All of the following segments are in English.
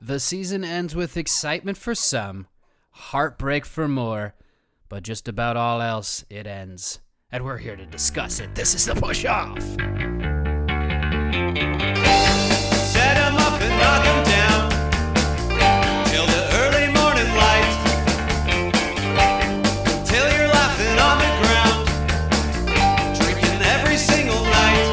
The season ends with excitement for some, heartbreak for more, but just about all else, it ends. And we're here to discuss it. This is The Push Off. Set 'em up and knock 'em down till the early morning light, till you're laughing on the ground, drinking every single night.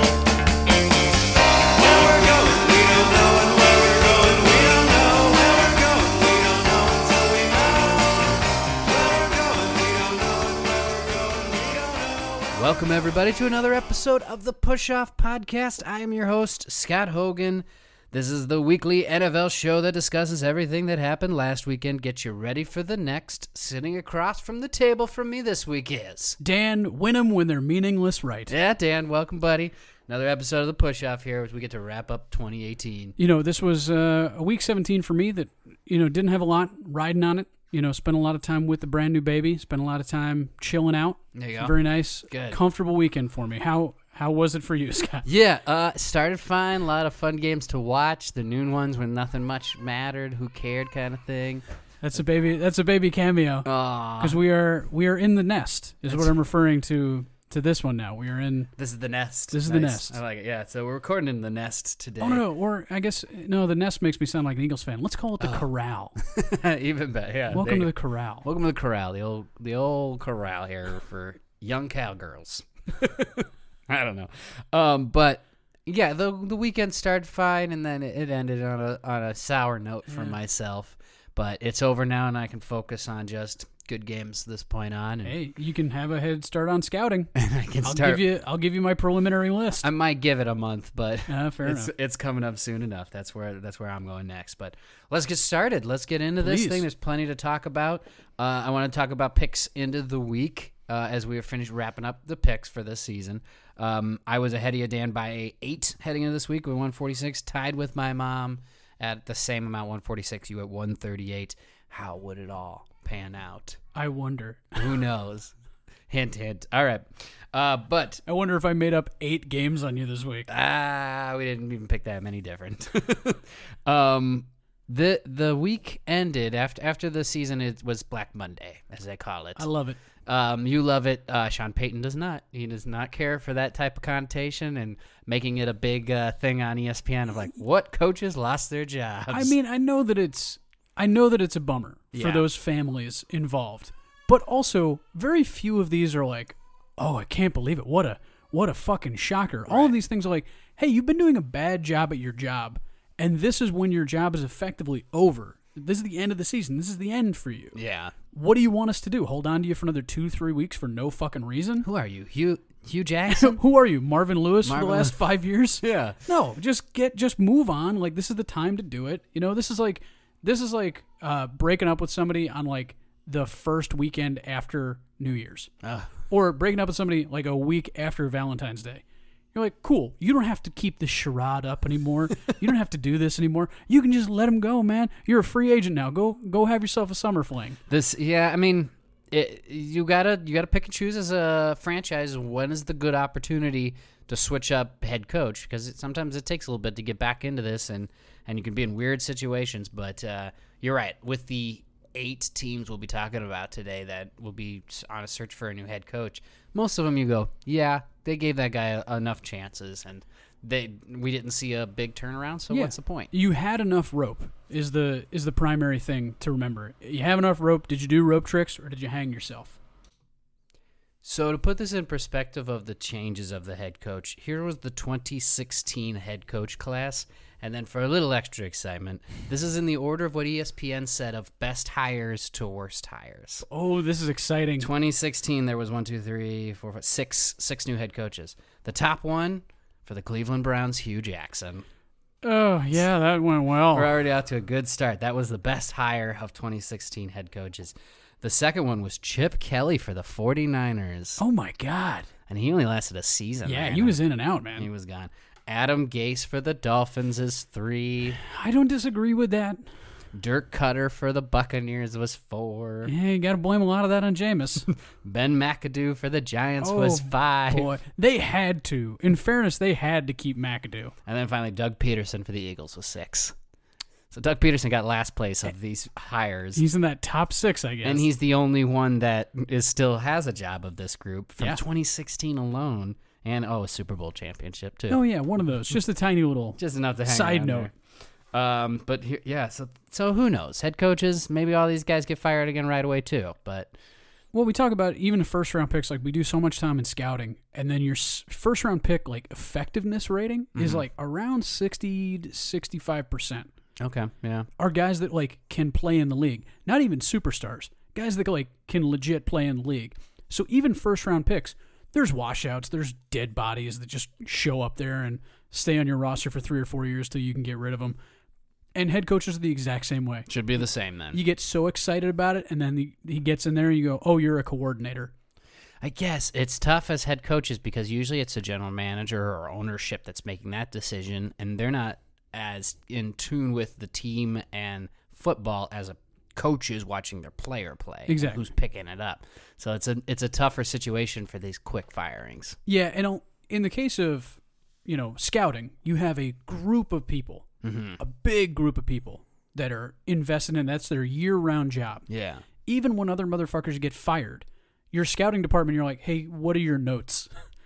Where we're going, we don't know, and where we're going, we don't know. Where we're going, we don't know until we know. Where we're going, we don't know, and where we're going, we don't know. Welcome, everybody, to another episode of The Push Off Podcast. I am your host, Scott Hogan. This is the weekly NFL show that discusses everything that happened last weekend. Get you ready for the next. Sitting across from the table from me this week is Dan, win 'em when they're meaningless, right? Yeah, Dan, welcome, buddy. Another episode of The Push Off here as we get to wrap up 2018. You know, this was a week 17 for me that, didn't have a lot riding on it. Spent a lot of time with the brand new baby. Spent a lot of time chilling out. There you go. Very nice, Good. comfortable weekend for me. How was it for you, Scott? Yeah, started fine. A lot of fun games to watch. The noon ones when nothing much mattered, who cared kind of thing. That's a baby cameo. Because we are in the nest is what I'm referring to this one now. We are in. This is the nest. This is the nest. I like it. Yeah, so we're recording in the nest today. Oh no, or I guess no. The nest makes me sound like an Eagles fan. Let's call it the corral. Even better. Yeah. Welcome to the corral. Welcome to the corral. The old corral here for young cowgirls. I don't know. But yeah, the weekend started fine, and then it ended on a sour note for myself. But it's over now, and I can focus on just good games this point on. And Hey, you can have a head start on scouting. I can I'll start. give you my preliminary list. I might give it a month, but Fair enough. it's coming up soon enough. That's where I'm going next. But let's get started. Let's get into this Please. thing. There's plenty to talk about. I want to talk about picks into the week as we are finished wrapping up the picks for this season. I was ahead of you, Dan, by 8 heading into this week with 146, tied with my mom at the same amount, 146. You at 138. How would it all pan out? I wonder. Who knows? Hint, hint. All right. But I wonder if I made up 8 games on you this week. we didn't even pick that many different. The week ended after the season. It was Black Monday, as they call it. I love it. You love it. Sean Payton does not. He does not care for that type of connotation and making it a big thing on ESPN of like what coaches lost their jobs. I mean, I know that it's a bummer for Yeah. those families involved, but also very few of these are like, oh, I can't believe it. What a fucking shocker. All of these things are like, hey, you've been doing a bad job at your job, and this is when your job is effectively over. This is the end of the season. This is the end for you. Yeah. What do you want us to do? Hold on to you for another 2-3 weeks for no fucking reason? Who are you, Hugh Jackson? Who are you, Marvin Lewis for Marvin the last 5 years? Yeah. No, just move on. Like, this is the time to do it. This is like breaking up with somebody on like the first weekend after New Year's, or breaking up with somebody like a week after Valentine's Day. You're like, cool. You don't have to keep this charade up anymore. You don't have to do this anymore. You can just let them go, man. You're a free agent now. Go have yourself a summer fling. I mean, you gotta pick and choose as a franchise. When is the good opportunity to switch up head coach? Because sometimes it takes a little bit to get back into this, and you can be in weird situations. But you're right. With the 8 teams we'll be talking about today that will be on a search for a new head coach, most of them you go, yeah, they gave that guy enough chances, and we didn't see a big turnaround. So what's the point? You had enough rope is the primary thing to remember. You have enough rope. Did you do rope tricks or did you hang yourself? So to put this in perspective of the changes of the head coach, here was the 2016 head coach class. And then for a little extra excitement, this is in the order of what ESPN said of best hires to worst hires. Oh, this is exciting. 2016, there was 6 new head coaches. The top one for the Cleveland Browns, Hugh Jackson. Oh, yeah, that went well. We're already out to a good start. That was the best hire of 2016 head coaches. The second one was Chip Kelly for the 49ers. Oh, my God. And he only lasted a season. Yeah, man. he was in and out, man. He was gone. Adam Gase for the Dolphins is 3. I don't disagree with that. Dirk Cutter for the Buccaneers was 4. Yeah, you got to blame a lot of that on Jameis. Ben McAdoo for the Giants was 5. Boy, they had to. In fairness, they had to keep McAdoo. And then finally, Doug Peterson for the Eagles was 6. So Doug Peterson got last place of these hires. He's in that top 6, I guess. And he's the only one that still has a job of this group from Yeah. 2016 alone. And, a Super Bowl championship, too. Oh, yeah, one of those. Just a tiny little Just enough to hang side around note. there. But here, yeah, so who knows? Head coaches, maybe all these guys get fired again right away, too. But Well, we talk about even the first-round picks. Like, we do so much time in scouting, and then your first-round pick, like, effectiveness rating is, like, around 60 to 65%. okay, yeah. Are guys that, like, can play in the league. Not even superstars. Guys that, like, can legit play in the league. So even first-round picks, there's washouts, there's dead bodies that just show up there and stay on your roster for 3 or 4 years till you can get rid of them. And head coaches are the exact same way. Should be the same then. You get so excited about it, and then he gets in there and you go, oh, you're a coordinator. I guess it's tough as head coaches because usually it's a general manager or ownership that's making that decision, and they're not as in tune with the team and football as a coach is watching their player play. Exactly. Who's picking it up. So it's a tougher situation for these quick firings. Yeah, and in the case of, scouting, you have a group of people, a big group of people that are invested in. That's their year-round job. Yeah. Even when other motherfuckers get fired, your scouting department, you're like, hey, what are your notes?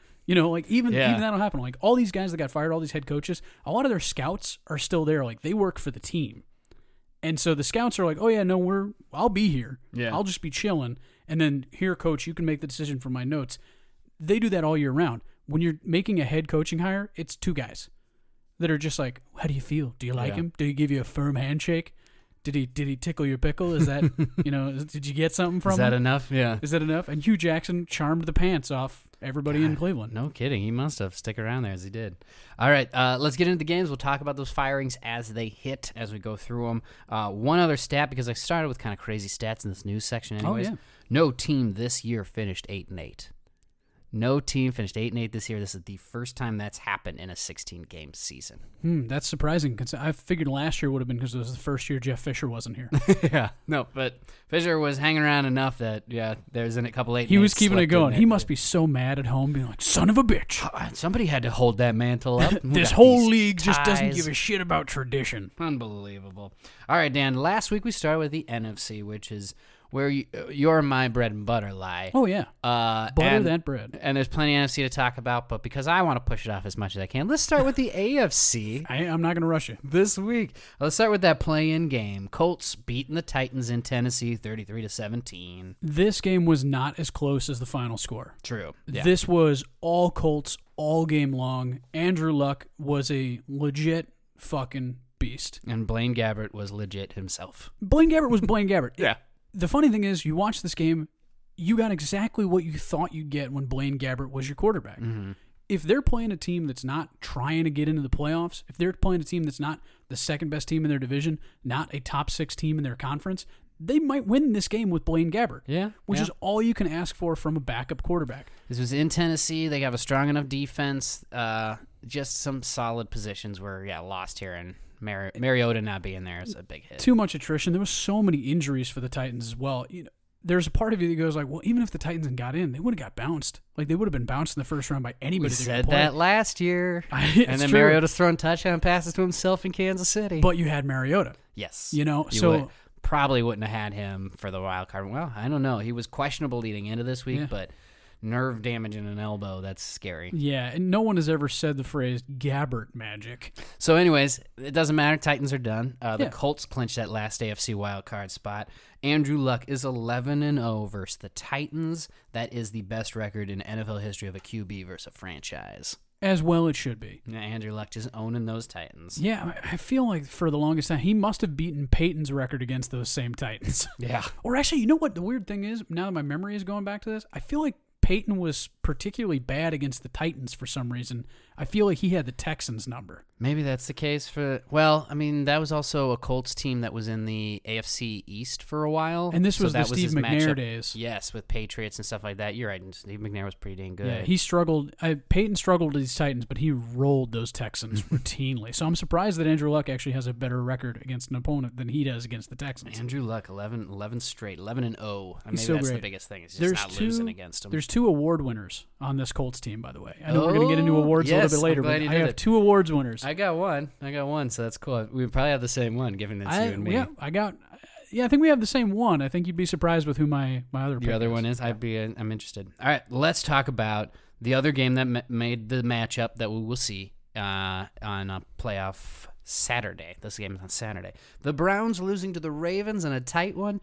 Even that'll happen. Like, all these guys that got fired, all these head coaches, a lot of their scouts are still there. Like, they work for the team. And so the scouts are like, oh, yeah, no, I'll be here. Yeah. I'll just be chilling. And then, here, coach, you can make the decision for my notes. They do that all year round. When you're making a head coaching hire, it's 2 guys that are just like, how do you feel? Do you like him? Did he give you a firm handshake? Did he tickle your pickle? Is that, did you get something from him? Is that enough? Yeah. Is that enough? And Hugh Jackson charmed the pants off everybody in Cleveland. No kidding. He must have. Stick around there as he did. All right. Let's get into the games. We'll talk about those firings as they hit, as we go through them. One other stat, because I started with kind of crazy stats in this news section anyways. Oh, yeah. No team this year finished 8-8. No team finished 8-8 this year. This is the first time that's happened in a 16-game season. That's surprising. I figured last year would have been because it was the first year Jeff Fisher wasn't here. Yeah. No, but Fisher was hanging around enough that, there's a couple 8-8. He was keeping it going. He must be so mad at home, being like, son of a bitch. Somebody had to hold that mantle up. This whole league just doesn't give a shit about tradition. Unbelievable. All right, Dan, last week we started with the NFC, which is where you're my bread and butter lie. Oh, yeah. Butter that bread. And there's plenty of NFC to talk about, but because I want to push it off as much as I can, let's start with the AFC. I'm not going to rush you. This week. Let's start with that play-in game. Colts beating the Titans in Tennessee 33-17. This game was not as close as the final score. True. Yeah. This was all Colts all game long. Andrew Luck was a legit fucking beast. And Blaine Gabbert was legit himself. Blaine Gabbert was Blaine Gabbert. Yeah. The funny thing is, you watch this game, you got exactly what you thought you'd get when Blaine Gabbert was your quarterback. Mm-hmm. If they're playing a team that's not trying to get into the playoffs, if they're playing a team that's not the second best team in their division, not a top 6 team in their conference, they might win this game with Blaine Gabbert. Yeah. Which is all you can ask for from a backup quarterback. This was in Tennessee. They have a strong enough defense. Just some solid positions were, lost here, and Mariota not being there is a big hit. Too much attrition. There was so many injuries for the Titans as well. There's a part of you that goes like, well, even if the Titans had got in, they would have got bounced. Like, they would have been bounced in the first round by anybody. We said that last year. And then Mariota's throwing touchdown passes to himself in Kansas City. But you had Mariota. Yes. Probably wouldn't have had him for the wild card. Well, I don't know. He was questionable leading into this week, but nerve damage in an elbow, that's scary. Yeah, and no one has ever said the phrase Gabbert magic. So anyways, it doesn't matter. Titans are done. The Colts clinched that last AFC wild card spot. Andrew Luck is 11-0 versus the Titans. That is the best record in NFL history of a QB versus a franchise. As well it should be. Yeah, Andrew Luck just owning those Titans. Yeah, I feel like for the longest time, he must have beaten Peyton's record against those same Titans. Yeah. Or actually, you know what the weird thing is? Now that my memory is going back to this, I feel like Peyton was particularly bad against the Titans for some reason. I feel like he had the Texans number. Maybe that's the case for... Well, I mean, that was also a Colts team that was in the AFC East for a while. And this was the that Steve his McNair matchup. days. Yes, with Patriots and stuff like that. You're right. And Steve McNair was pretty dang good. Yeah, he struggled. Peyton struggled with these Titans, but he rolled those Texans routinely. So I'm surprised that Andrew Luck actually has a better record against an opponent than he does against the Texans. Andrew Luck, 11 straight, 11-0. Maybe so that's great. the biggest thing. It's just not losing against him. There's 2 award winners on this Colts team, by the way. I know we're going to get into awards a little bit later, I'm glad but you I did have it. 2 awards winners. I got one, so that's cool. We probably have the same one, given it's you and me. Yeah, I think we have the same one. I think you'd be surprised with who my other pick Your other is. one is? I'm interested. All right, let's talk about the other game that made the matchup that we will see on a playoff Saturday. This game is on Saturday. The Browns losing to the Ravens in a tight one,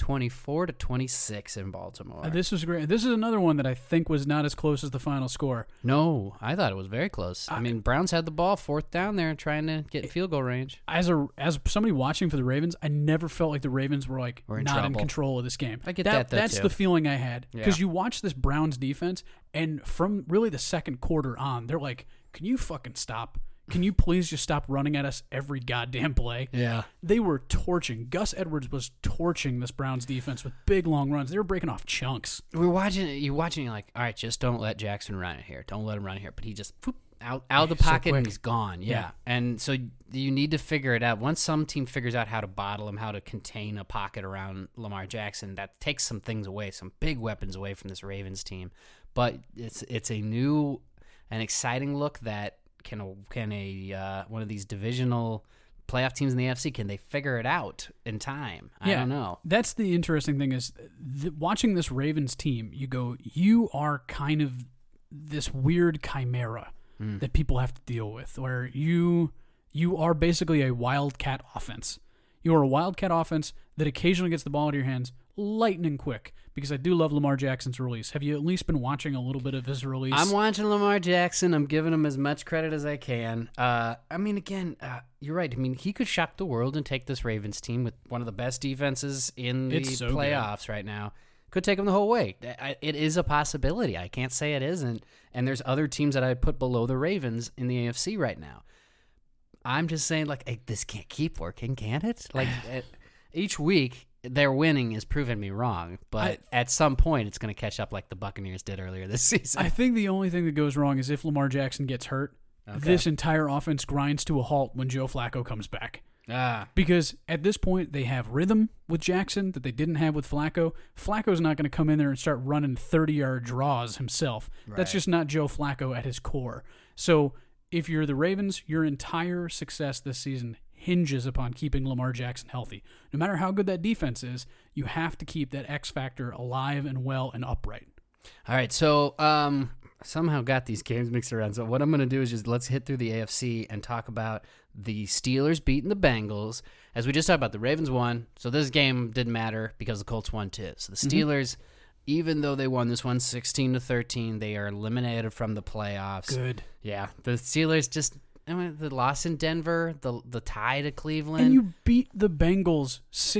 24-26 in Baltimore. This was great. This is another one that I think was not as close as the final score. No, I thought it was very close. I mean, Browns had the ball 4th down there trying to get field goal range. As somebody watching for the Ravens, I never felt like the Ravens were in not in trouble. control of this game. I get that, though, That's too. the feeling I had because Yeah. you watch this Browns defense, and from really the second quarter on, they're like, "Can you fucking stop? Can you please just stop running at us every goddamn play?" Yeah. They were torching. Gus Edwards was torching this Browns defense with big long runs. They were breaking off chunks. You're watching, you're like, all right, just don't let Jackson run it here. Don't let him run it here. But he just out of the So pocket and quick. he's gone. Yeah. Yeah. And so you need to figure it out. Once some team figures out how to bottle him, how to contain a pocket around Lamar Jackson, that takes some things away, some big weapons away from this Ravens team. But it's a new and exciting look that can one of these divisional playoff teams in the AFC, can they figure it out in time? I don't know. That's the interesting thing is watching this Ravens team, you are kind of this weird chimera that people have to deal with, where you are basically a wildcat offense. You are a wildcat offense that occasionally gets the ball into your hands lightning quick, because I do love Lamar Jackson's release. Have you at least been watching a little bit of his release? I'm watching Lamar Jackson. I'm giving him as much credit as I can. I mean, again, you're right. I mean, he could shock the world and take this Ravens team with one of the best defenses in the It's so playoffs right now. Could take them the whole way. It is a possibility. I can't say it isn't. And there's other teams that I put below the Ravens in the AFC right now. I'm just saying, like, hey, this can't keep working, can it? Like, each week, their winning is proving me wrong. But at some point, it's going to catch up like the Buccaneers did earlier this season. I think the only thing that goes wrong is if Lamar Jackson gets hurt, this entire offense grinds to a halt when Joe Flacco comes back. Because at this point, they have rhythm with Jackson that they didn't have with Flacco. Flacco's not going to come in there and start running 30-yard draws himself. That's Right. just not Joe Flacco at his core. So if you're the Ravens, your entire success this season hinges upon keeping Lamar Jackson healthy. No matter how good that defense is, you have to keep that X factor alive and well and upright. All right, so somehow got these games mixed around. So what I'm going to do is just let's hit through the AFC and talk about the Steelers beating the Bengals. As we just talked about, the Ravens won, so this game didn't matter because the Colts won too. So the Steelers, even though they won this one 16-13, they are eliminated from the playoffs. Good. Yeah, the Steelers just, I mean, the loss in Denver, the tie to Cleveland. And you beat the Bengals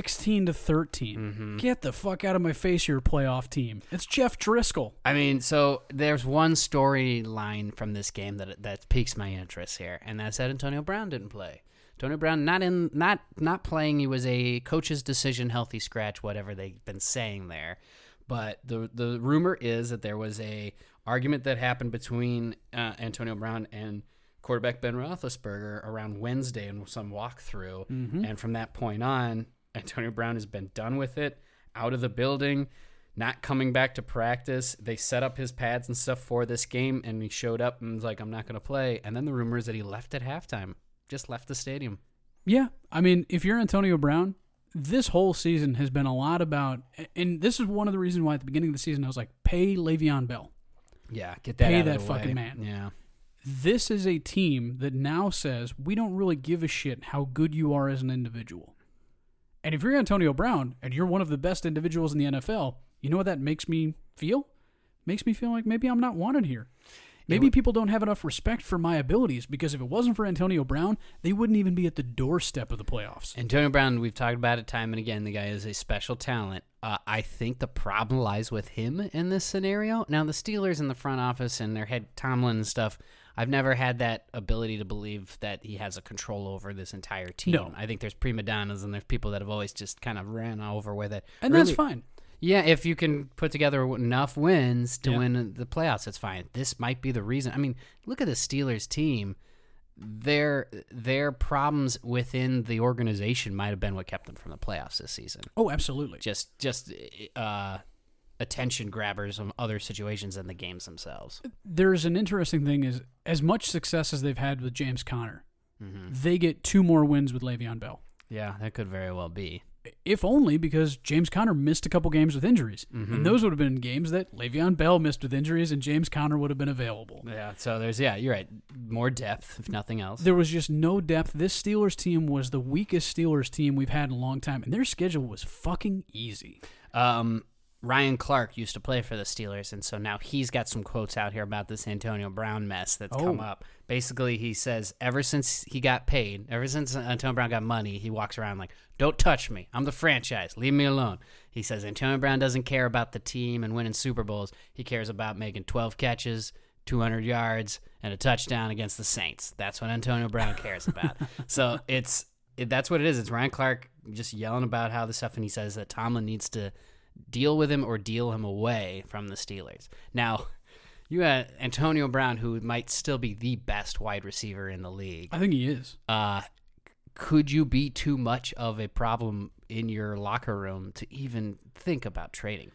16-13. Mm-hmm. Get the fuck out of my face, your playoff team. It's Jeff Driscoll. I mean, so there's one storyline from this game that piques my interest here, and that's that Antonio Brown didn't play. Antonio Brown not playing. He was a coach's decision, healthy scratch, whatever they've been saying there. But the rumor is that there was a argument that happened between Antonio Brown and quarterback Ben Roethlisberger around Wednesday in some walkthrough, and from that point on, Antonio Brown has been done with it, out of the building, not coming back to practice. They set up his pads and stuff for this game, and he showed up and was like, I'm not going to play. And then the rumor is that he left at halftime, just left the stadium. Yeah, I mean, if you're Antonio Brown, this whole season has been a lot about, and this is one of the reasons why at the beginning of the season I was like, pay Le'Veon Bell. Yeah, get that Pay out of that the fucking way. man. Yeah. This is a team that now says, we don't really give a shit how good you are as an individual. And if you're Antonio Brown and you're one of the best individuals in the NFL, you know what that makes me feel? Makes me feel like maybe I'm not wanted here. Maybe people don't have enough respect for my abilities, because if it wasn't for Antonio Brown, they wouldn't even be at the doorstep of the playoffs. Antonio Brown, we've talked about it time and again. The guy is a special talent. I think the problem lies with him in this scenario. Now, the Steelers in the front office and their head Tomlin and stuff, I've never had that ability to believe that he has a control over this entire team. No. I think there's prima donnas and there's people that have always just kind of ran over with it. And Really- that's fine. Yeah, if you can put together enough wins to win the playoffs, that's fine. This might be the reason. I mean, look at the Steelers team. Their problems within the organization might have been what kept them from the playoffs this season. Oh, absolutely. Just a attention grabbers of other situations than the games themselves. There's an interesting thing is, as much success as they've had with James Conner, they get 2 more wins with Le'Veon Bell. Yeah, that could very well be. If only because James Conner missed a couple games with injuries. And those would have been games that Le'Veon Bell missed with injuries and James Conner would have been available. Yeah, so you're right. More depth, if nothing else. There was just no depth. This Steelers team was the weakest Steelers team we've had in a long time, and their schedule was fucking easy. Ryan Clark used to play for the Steelers, and so now he's got some quotes out here about this Antonio Brown mess that's come up. Basically, he says, ever since he got paid, ever since Antonio Brown got money, he walks around like, don't touch me. I'm the franchise. Leave me alone. He says Antonio Brown doesn't care about the team and winning Super Bowls. He cares about making 12 catches, 200 yards, and a touchdown against the Saints. That's what Antonio Brown cares about. So that's what it is. It's Ryan Clark just yelling about how the stuff, and he says that Tomlin needs to deal with him or deal him away from the Steelers. Now, you got Antonio Brown, who might still be the best wide receiver in the league. I think he is. Could you be too much of a problem in your locker room to even think about trading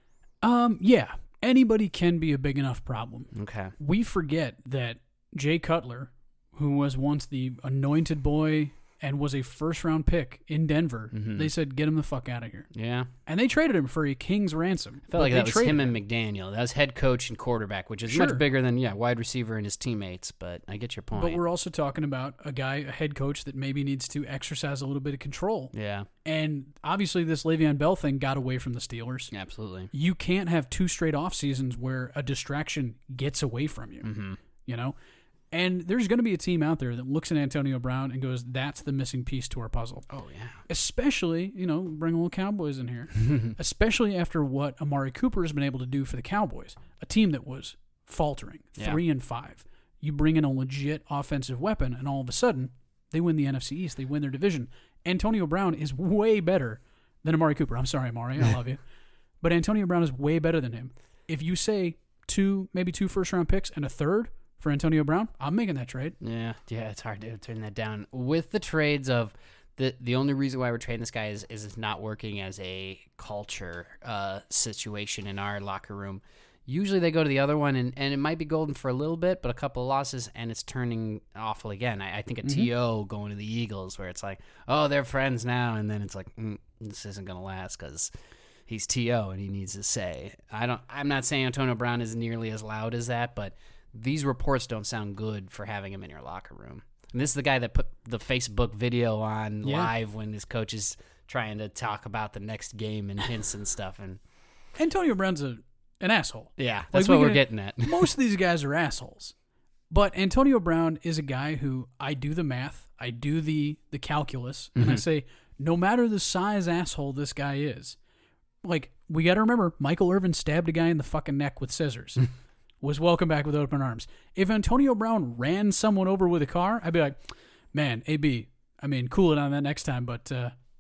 him? Yeah. Anybody can be a big enough problem. Okay. We forget that Jay Cutler, who was once the anointed boy and was a first-round pick in Denver, they said, get him the fuck out of here. Yeah. And they traded him for a king's ransom. I felt like that was him and McDaniel. That was head coach and quarterback, which is much bigger than, wide receiver and his teammates, but I get your point. But we're also talking about a head coach that maybe needs to exercise a little bit of control. Yeah. And obviously this Le'Veon Bell thing got away from the Steelers. Absolutely. You can't have 2 straight off seasons where a distraction gets away from you, you know? And there's going to be a team out there that looks at Antonio Brown and goes, that's the missing piece to our puzzle. Oh, yeah. Especially, bring a little Cowboys in here. Especially after what Amari Cooper has been able to do for the Cowboys, a team that was faltering, 3-5. You bring in a legit offensive weapon, and all of a sudden, they win the NFC East. They win their division. Antonio Brown is way better than Amari Cooper. I'm sorry, Amari. I love you. But Antonio Brown is way better than him. If you say maybe 2 first-round picks and a third for Antonio Brown, I'm making that trade. Yeah, it's hard to turn that down. With the trades of the only reason why we're trading this guy is it's not working as a culture situation in our locker room. Usually they go to the other one, and it might be golden for a little bit, but a couple of losses, and it's turning awful again. I think a T.O. going to the Eagles, where it's like, oh, they're friends now, and then it's like, this isn't going to last because he's T.O. and he needs to say. I'm not saying Antonio Brown is nearly as loud as that, but these reports don't sound good for having him in your locker room. And this is the guy that put the Facebook video on live when his coach is trying to talk about the next game and hints and stuff. And Antonio Brown's an asshole. Yeah, that's what we're getting at. Most of these guys are assholes. But Antonio Brown is a guy who I do the math, I do the calculus, and I say, no matter the size asshole this guy is, like, we got to remember, Michael Irvin stabbed a guy in the fucking neck with scissors. Was welcome back with open arms. If Antonio Brown ran someone over with a car, I'd be like, man, AB, cool it on that next time, but,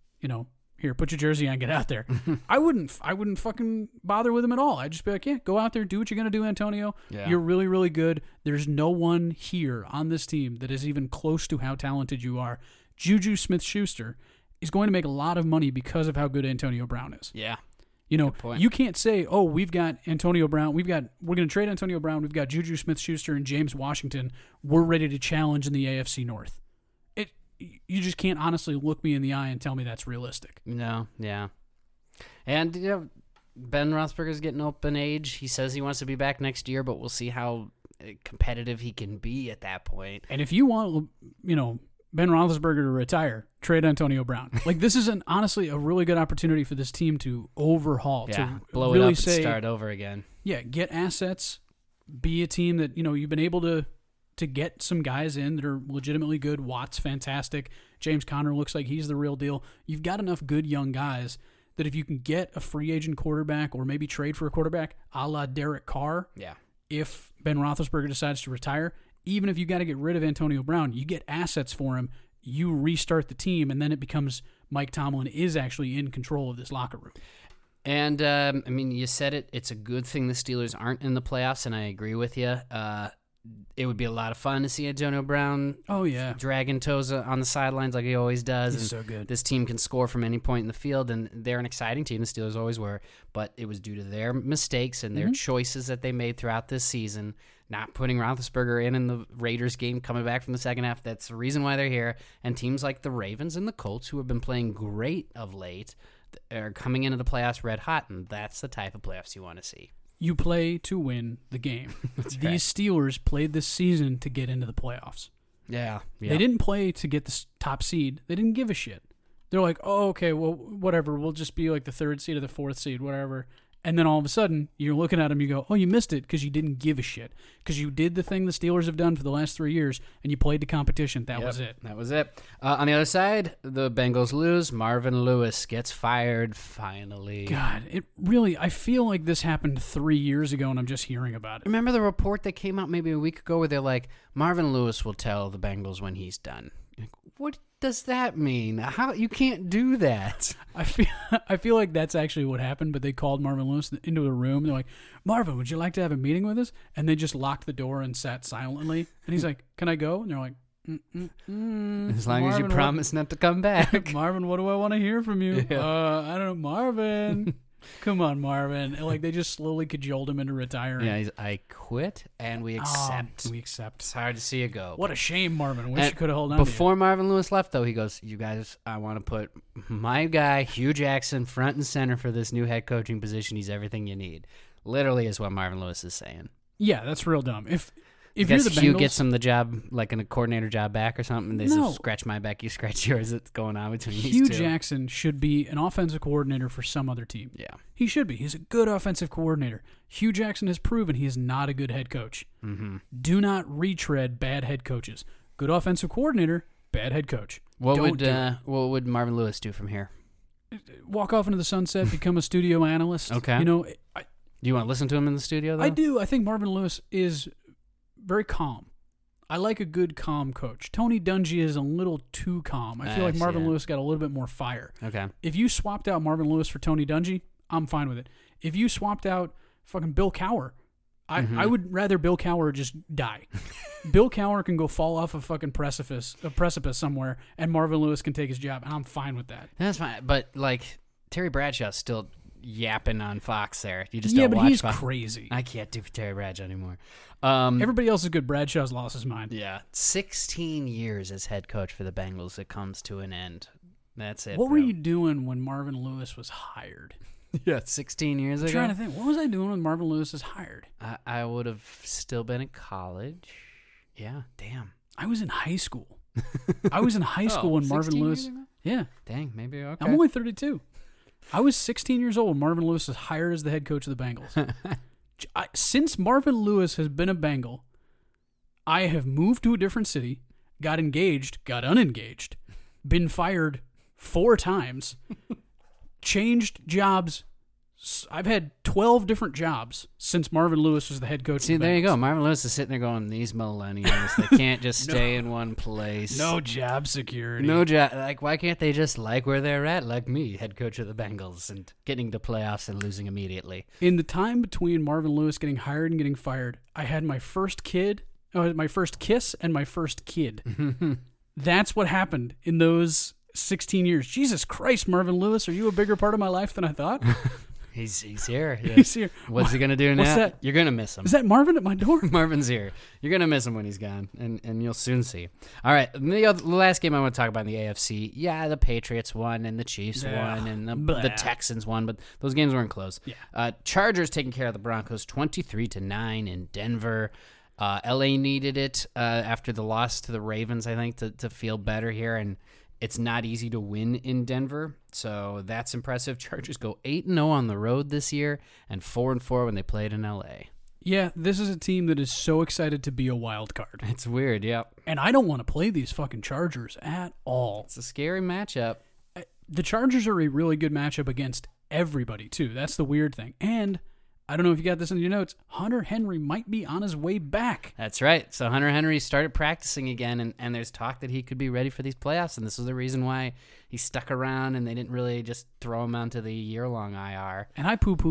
here, put your jersey on, get out there. I wouldn't fucking bother with him at all. I'd just be like, yeah, go out there, do what you're going to do, Antonio. Yeah. You're really, really good. There's no one here on this team that is even close to how talented you are. Juju Smith-Schuster is going to make a lot of money because of how good Antonio Brown is. Yeah. You can't say, oh, we've got Antonio Brown. We're going to trade Antonio Brown. We've got Juju Smith-Schuster and James Washington. We're ready to challenge in the AFC North. You just can't honestly look me in the eye and tell me that's realistic. No, yeah. And, Ben Roethlisberger's getting up in age. He says he wants to be back next year, but we'll see how competitive he can be at that point. And if you want, Ben Roethlisberger to retire, trade Antonio Brown. Like, this is honestly a really good opportunity for this team to overhaul. Yeah, to blow really it up and start over again. Yeah, get assets, be a team that, you've been able to get some guys in that are legitimately good. Watt's fantastic. James Conner looks like he's the real deal. You've got enough good young guys that if you can get a free agent quarterback or maybe trade for a quarterback a la Derek Carr, if Ben Roethlisberger decides to retire, even if you got to get rid of Antonio Brown, you get assets for him, you restart the team, and then it becomes Mike Tomlin is actually in control of this locker room. And, you said it. It's a good thing the Steelers aren't in the playoffs, and I agree with you. it would be a lot of fun to see Antonio Brown Oh yeah, dragging Toza on the sidelines like he always does. he's and so good. This team can score from any point in the field, and they're an exciting team. The Steelers always were, but it was due to their mistakes and their choices that they made throughout this season, not putting Roethlisberger in the Raiders game, coming back from the second half. That's the reason why they're here. And teams like the Ravens and the Colts, who have been playing great of late, are coming into the playoffs red hot, and that's the type of playoffs you want to see. You play to win the game. These Steelers played this season to get into the playoffs. Yeah. They didn't play to get the top seed. They didn't give a shit. They're like, oh, okay, well, whatever. We'll just be like the 3rd seed or the 4th seed, whatever. And then all of a sudden, you're looking at them, you go, oh, you missed it because you didn't give a shit. Because you did the thing the Steelers have done for the last 3 years, and you played the competition. That was it. That was it. On the other side, the Bengals lose. Marvin Lewis gets fired finally. God, it really, I feel like this happened 3 years ago, and I'm just hearing about it. Remember the report that came out maybe a week ago where they're like, Marvin Lewis will tell the Bengals when he's done. Like, what does that mean? How you can't do that? I feel like that's actually what happened, but they called Marvin Lewis into a room. They're like, Marvin, would you like to have a meeting with us? And they just locked the door and sat silently. And he's like, can I go? And they're like, As long as you promise not to come back. Marvin, what do I want to hear from you? Yeah. I don't know, Marvin. Come on, Marvin. And like they just slowly cajoled him into retiring. Yeah, I quit and we accept. We accept. It's hard to see it go. What a shame, Marvin. Wish And you could have held on to Before Marvin Lewis left, though, he goes, you guys, I want to put my guy, Hugh Jackson, front and center for this new head coaching position. He's everything you need. Literally is what Marvin Lewis is saying. Yeah, that's real dumb. If you're guess the Hugh Bengals, gets him the job, like a coordinator job back or something. They No. just scratch my back, you scratch yours. It's going on between Hugh these two. Jackson should be an offensive coordinator for some other team. Yeah. He should be. He's a good offensive coordinator. Hugh Jackson has proven he is not a good head coach. Mm-hmm. Do not retread bad head coaches. Good offensive coordinator, bad head coach. What Don't do it. would Marvin Lewis do from here? Walk off into the sunset, become a studio analyst. Okay. You know, Do you want to listen to him in the studio, though? I do. I think Marvin Lewis is very calm. I like a good calm coach. Tony Dungy is a little too calm. I feel like Marvin Lewis got a little bit more fire. Okay. If you swapped out Marvin Lewis for Tony Dungy, I'm fine with it. If you swapped out fucking Bill Cowher, I would rather Bill Cowher just die. Bill Cowher can go fall off a fucking precipice somewhere, and Marvin Lewis can take his job, and I'm fine with that. That's fine. But, like, Terry Bradshaw's still yapping on Fox there. You just Yeah, don't but watch he's Fox. crazy. I can't do Terry Bradshaw anymore. Everybody else is good. Bradshaw's lost his mind. Yeah. 16 years as head coach for the Bengals. It comes to an end. That's it. What bro. were you doing when Marvin Lewis was hired? Yeah, 16 years I'm ago. trying to think. What was I doing when Marvin Lewis was hired? I would have still been in college. Yeah, damn. I was in high school. I was in high school when Marvin 16 Lewis. years ago? Yeah, Dang, maybe okay. I'm only 32. I was 16 years old when Marvin Lewis was hired as the head coach of the Bengals. Since Marvin Lewis has been a Bengal, I have moved to a different city, got engaged, got unengaged, been fired 4 times, changed jobs. I've had 12 different jobs since Marvin Lewis was the head coach. See, of the there you Bengals. go. Marvin Lewis is sitting there going, these millennials, they can't just stay in one place. No job security. No job. Like, why can't they just like where they're at, like me, head coach of the Bengals, and getting to playoffs and losing immediately? In the time between Marvin Lewis getting hired and getting fired, I had my first kid, my first kiss, and my first kid. That's what happened in those 16 years. Jesus Christ, Marvin Lewis, are you a bigger part of my life than I thought? He's here. Yeah. He's here. What's he gonna do now? What's that? You're gonna miss him. Is that Marvin at my door? Marvin's here. You're gonna miss him when he's gone, and you'll soon see. All right, the last game I want to talk about in the AFC. Yeah, the Patriots won, and the Chiefs won, and the Texans won, but those games weren't close. Yeah. Chargers taking care of the Broncos, 23-9 in Denver. LA needed it after the loss to the Ravens, I think, to feel better here, and it's not easy to win in Denver, so that's impressive. Chargers go 8-0 on the road this year and 4-4 when they played in LA. Yeah, this is a team that is so excited to be a wild card. It's weird, yeah. And I don't want to play these fucking Chargers at all. It's a scary matchup. The Chargers are a really good matchup against everybody, too. That's the weird thing. And I don't know if you got this in your notes, Hunter Henry might be on his way back. That's right. So Hunter Henry started practicing again, and there's talk that he could be ready for these playoffs, and this is the reason why he stuck around, and they didn't really just throw him onto the year-long IR. And I poo-pooed it.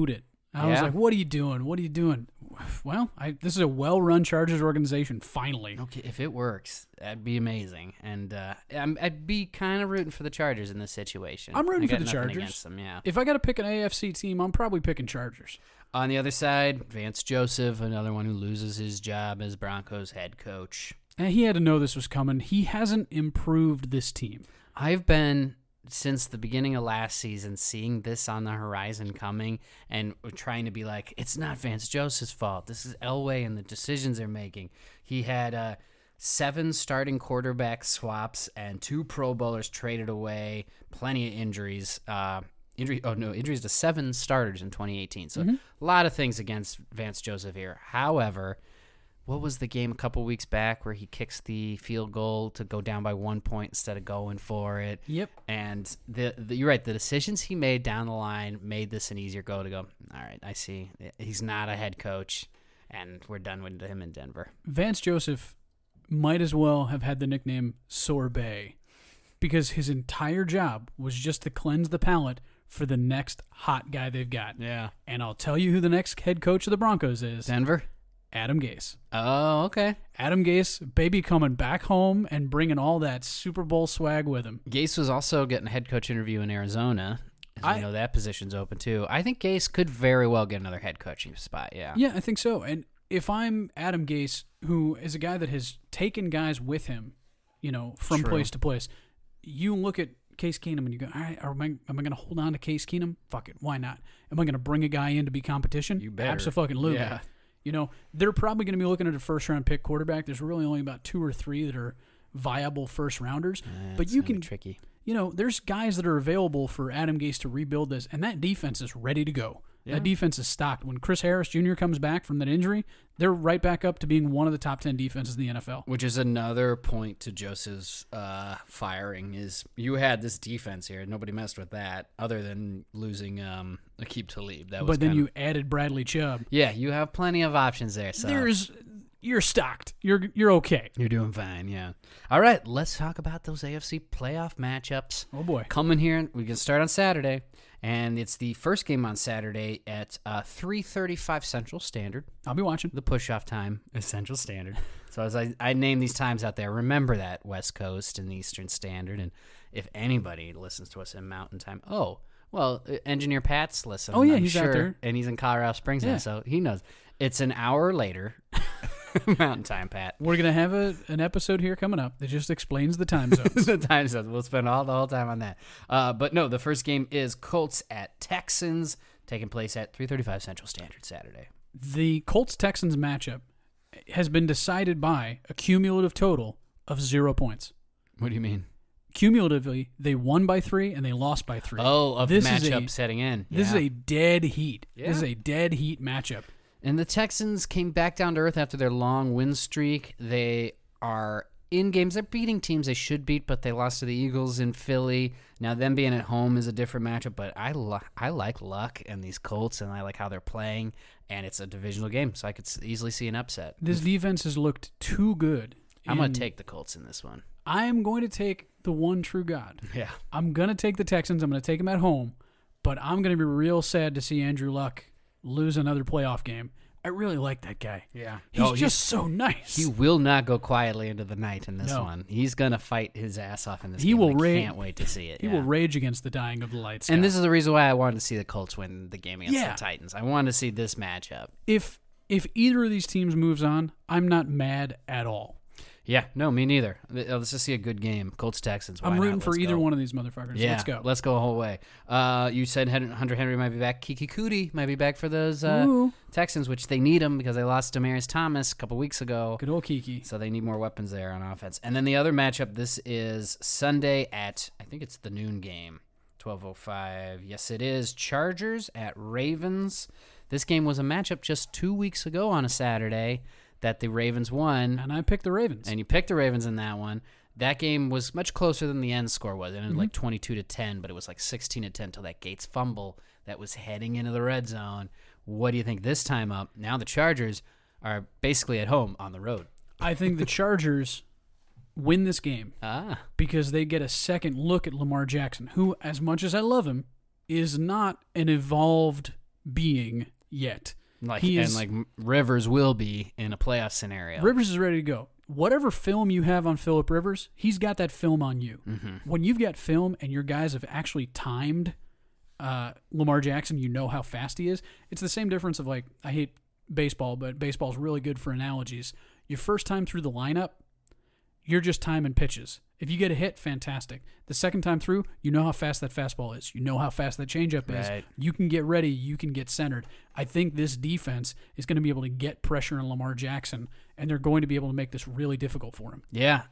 I was Yeah. like, what are you doing? What are you doing? Well, this is a well-run Chargers organization, finally. Okay, if it works, that'd be amazing. And I'd be kind of rooting for the Chargers in this situation. I'm rooting I for got the nothing Chargers. against them, yeah. If I got to pick an AFC team, I'm probably picking Chargers. On the other side, Vance Joseph, another one who loses his job as Broncos head coach. And he had to know this was coming. He hasn't improved this team. I've been, since the beginning of last season, seeing this on the horizon coming and trying to be like, it's not Vance Joseph's fault. This is Elway and the decisions they're making. He had 7 starting quarterback swaps and 2 Pro Bowlers traded away, plenty of injuries. Injuries to 7 starters in 2018. So a lot of things against Vance Joseph here. However, what was the game a couple weeks back where he kicks the field goal to go down by 1 point instead of going for it? Yep. And you're right. The decisions he made down the line made this an easier go to go, all right, I see. He's not a head coach, and we're done with him in Denver. Vance Joseph might as well have had the nickname Sorbet because his entire job was just to cleanse the palate for the next hot guy they've got. Yeah. And I'll tell you who the next head coach of the Broncos is. Denver? Adam Gase. Oh, okay. Adam Gase, baby coming back home and bringing all that Super Bowl swag with him. Gase was also getting a head coach interview in Arizona. As we know, that position's open too. I think Gase could very well get another head coaching spot, yeah. Yeah, I think so. And if I'm Adam Gase, who is a guy that has taken guys with him, from True. place to place, you look at Case Keenum and you go, all right, am I going to hold on to Case Keenum? Fuck it, why not? Am I going to bring a guy in to be competition? You better. Absolutely. Yeah. They're probably going to be looking at a first-round pick quarterback. There's really only about 2 or 3 that are viable first-rounders. But It's you gonna be can, tricky. there's guys that are available for Adam Gase to rebuild this, and that defense is ready to go. Yeah. That defense is stocked. When Chris Harris Jr. comes back from that injury, they're right back up to being one of the top 10 defenses in the NFL. Which is another point to Joseph's firing is you had this defense here. Nobody messed with that other than losing Aqib Talib. That was But then kind you of, added Bradley Chubb. yeah, you have plenty of options there. So You're stocked. You're okay. you're doing fine, yeah. All right, let's talk about those AFC playoff matchups. Oh boy. Coming here, we can start on Saturday, and it's the first game on Saturday at 3:35 Central Standard. I'll be watching. The push-off time is Central Standard. So as I name these times out there, remember that West Coast and Eastern Standard. And if anybody listens to us in Mountain Time, Engineer Pat's listening. Oh, yeah, I'm he's out sure, there. and he's in Colorado Springs Yeah. now, so he knows. It's an hour later, Mountain Time, Pat. We're going to have an episode here coming up that just explains the time zones. The time zones. We'll spend the whole time on that. But no, the first game is Colts at Texans, taking place at 3:35 Central Standard Saturday. The Colts-Texans matchup has been decided by a cumulative total of 0 points. What do you mean? Cumulatively, they won by 3 and they lost by 3. Oh, of This the is matchup a- setting in. This is Yeah. a dead heat. Yeah. This is a dead heat matchup. And the Texans came back down to earth after their long win streak. They are in games. They're beating teams they should beat, but they lost to the Eagles in Philly. Now, them being at home is a different matchup, but I like Luck and these Colts, and I like how they're playing, and it's a divisional game, so I could easily see an upset. This defense has looked too good. I'm going in- to take the Colts in this one. I am going to take the one true God. Yeah. I'm going to take the Texans. I'm going to take them at home, but I'm going to be real sad to see Andrew Luck lose another playoff game. I really like that guy. Yeah. He's just so nice. He will not go quietly into the night in this No. one. He's going to fight his ass off in this He game. will I rage- can't wait to see it. He yeah. will rage against the dying of the lights. And this is the reason why I wanted to see the Colts win the game against Yeah. the Titans. I wanted to see this matchup. if either of these teams moves on, I'm not mad at all. Yeah, no, me neither. Let's just see a good game. Colts Texans. I'm rooting for either one of these motherfuckers. Yeah, Let's go. Let's go the whole way. You said Hunter Henry might be back. Kiki Cootie might be back for those Ooh. Texans, which they need him because they lost Demarius Thomas a couple weeks ago. Good old Kiki. So they need more weapons there on offense. And then the other matchup, this is Sunday at, I think it's the noon game, 12:05. Yes, it is. Chargers at Ravens. This game was a matchup just 2 weeks ago on a Saturday that the Ravens won. And I picked the Ravens. And you picked the Ravens in that one. That game was much closer than the end score was. It ended like 22-10, but it was like 16-10 till that Gates fumble that was heading into the red zone. What do you think this time up? Now the Chargers are basically at home on the road. I think the Chargers win this game because they get a second look at Lamar Jackson, who, as much as I love him, is not an evolved being yet. Rivers will be in a playoff scenario. Rivers is ready to go. Whatever film you have on Phillip Rivers, he's got that film on you. Mm-hmm. When you've got film and your guys have actually timed Lamar Jackson, you know how fast he is. It's the same difference of, like, I hate baseball, but baseball's really good for analogies. Your first time through the lineup, you're just timing pitches. If you get a hit, fantastic. The second time through, you know how fast that fastball is. You know how fast that changeup is. Right. You can get ready. You can get centered. I think this defense is going to be able to get pressure on Lamar Jackson, and they're going to be able to make this really difficult for him. Yeah,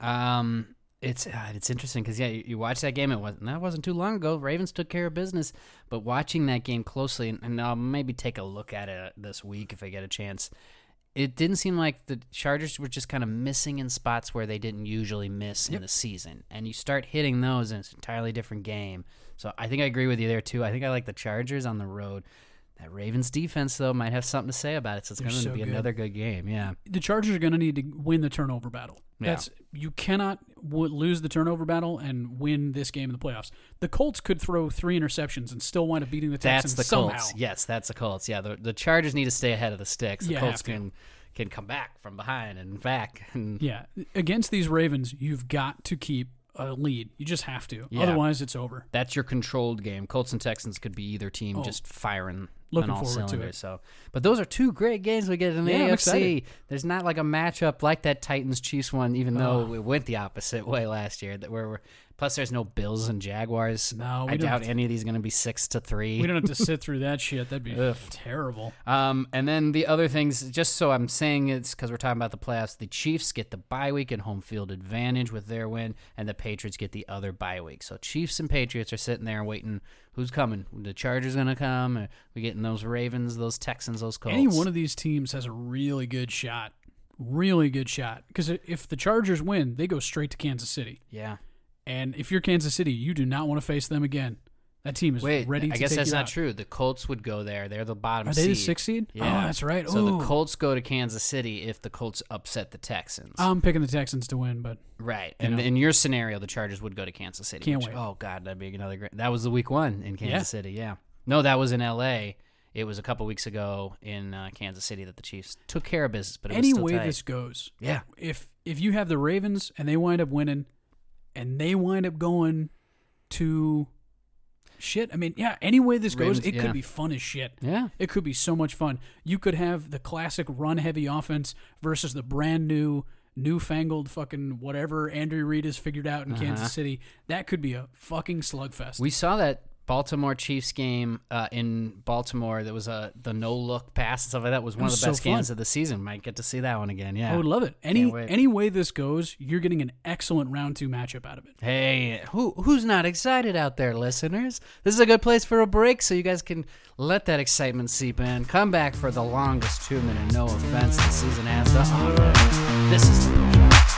it's interesting because you watch that game. That wasn't too long ago. Ravens took care of business, but watching that game closely, and I'll maybe take a look at it this week if I get a chance. It didn't seem like the Chargers were just kind of missing in spots where they didn't usually miss in the season. And you start hitting those, and it's an entirely different game. So I think I agree with you there, too. I think I like the Chargers on the road. That Ravens defense, though, might have something to say about it. So it's going to be another good game, yeah. The Chargers are going to need to win the turnover battle. You cannot lose the turnover battle and win this game in the playoffs. The Colts could throw 3 interceptions and still wind up beating the Texans somehow. Colts. Yes, that's the Colts. Yeah, the Chargers need to stay ahead of the sticks. The Colts have can come back from behind and back. And yeah, against these Ravens, you've got to keep a lead. You just have to. Yeah. Otherwise, it's over. That's your controlled game. Colts and Texans could be either team just firing Looking on all forward cylinders. to it. But those are 2 great games we get in the I'm AFC. excited. There's not like a matchup like that Titans-Chiefs one, even though it went the opposite way last year. Plus, there's no Bills and Jaguars. No, I doubt any of these are going to be 6-3. We don't have to sit through that shit. That'd be terrible. And then the other things, just so I'm saying it's because we're talking about the playoffs, the Chiefs get the bye week and home field advantage with their win, and the Patriots get the other bye week. So Chiefs and Patriots are sitting there waiting. Who's coming? The Chargers going to come? Are we getting those Ravens, those Texans, those Colts? Any one of these teams has a really good shot. Really good shot. Because if the Chargers win, they go straight to Kansas City. Yeah. And if you're Kansas City, you do not want to face them again. That team is ready to take you out. I guess that's not true. The Colts would go there. They're the bottom seed. Are they the 6th seed? Yeah. Oh, that's right. So the Colts go to Kansas City if the Colts upset the Texans. I'm picking the Texans to win, but... Right. And in your scenario, the Chargers would go to Kansas City. Can't wait. Oh, God, that'd be another great... That was the week 1 in Kansas City, yeah. No, that was in L.A. It was a couple weeks ago in Kansas City that the Chiefs took care of business, but it was still tight. Any way this goes, yeah. If you have the Ravens and they wind up winning and they wind up going to shit, I mean, yeah, any way this goes, it could be fun as shit. Yeah. It could be so much fun. You could have the classic run-heavy offense versus the brand-new, newfangled fucking whatever Andrew Reid has figured out in Kansas City. That could be a fucking slugfest. We saw that Baltimore Chiefs game in Baltimore. That was the no-look pass and stuff like that. Was one of the best games of the season. Might get to see that one again, yeah. I would love it. Any way this goes, you're getting an excellent round 2 matchup out of it. Hey, who's not excited out there, listeners? This is a good place for a break so you guys can let that excitement seep in. Come back for the longest 2-minute no offense the season has to offer. This is the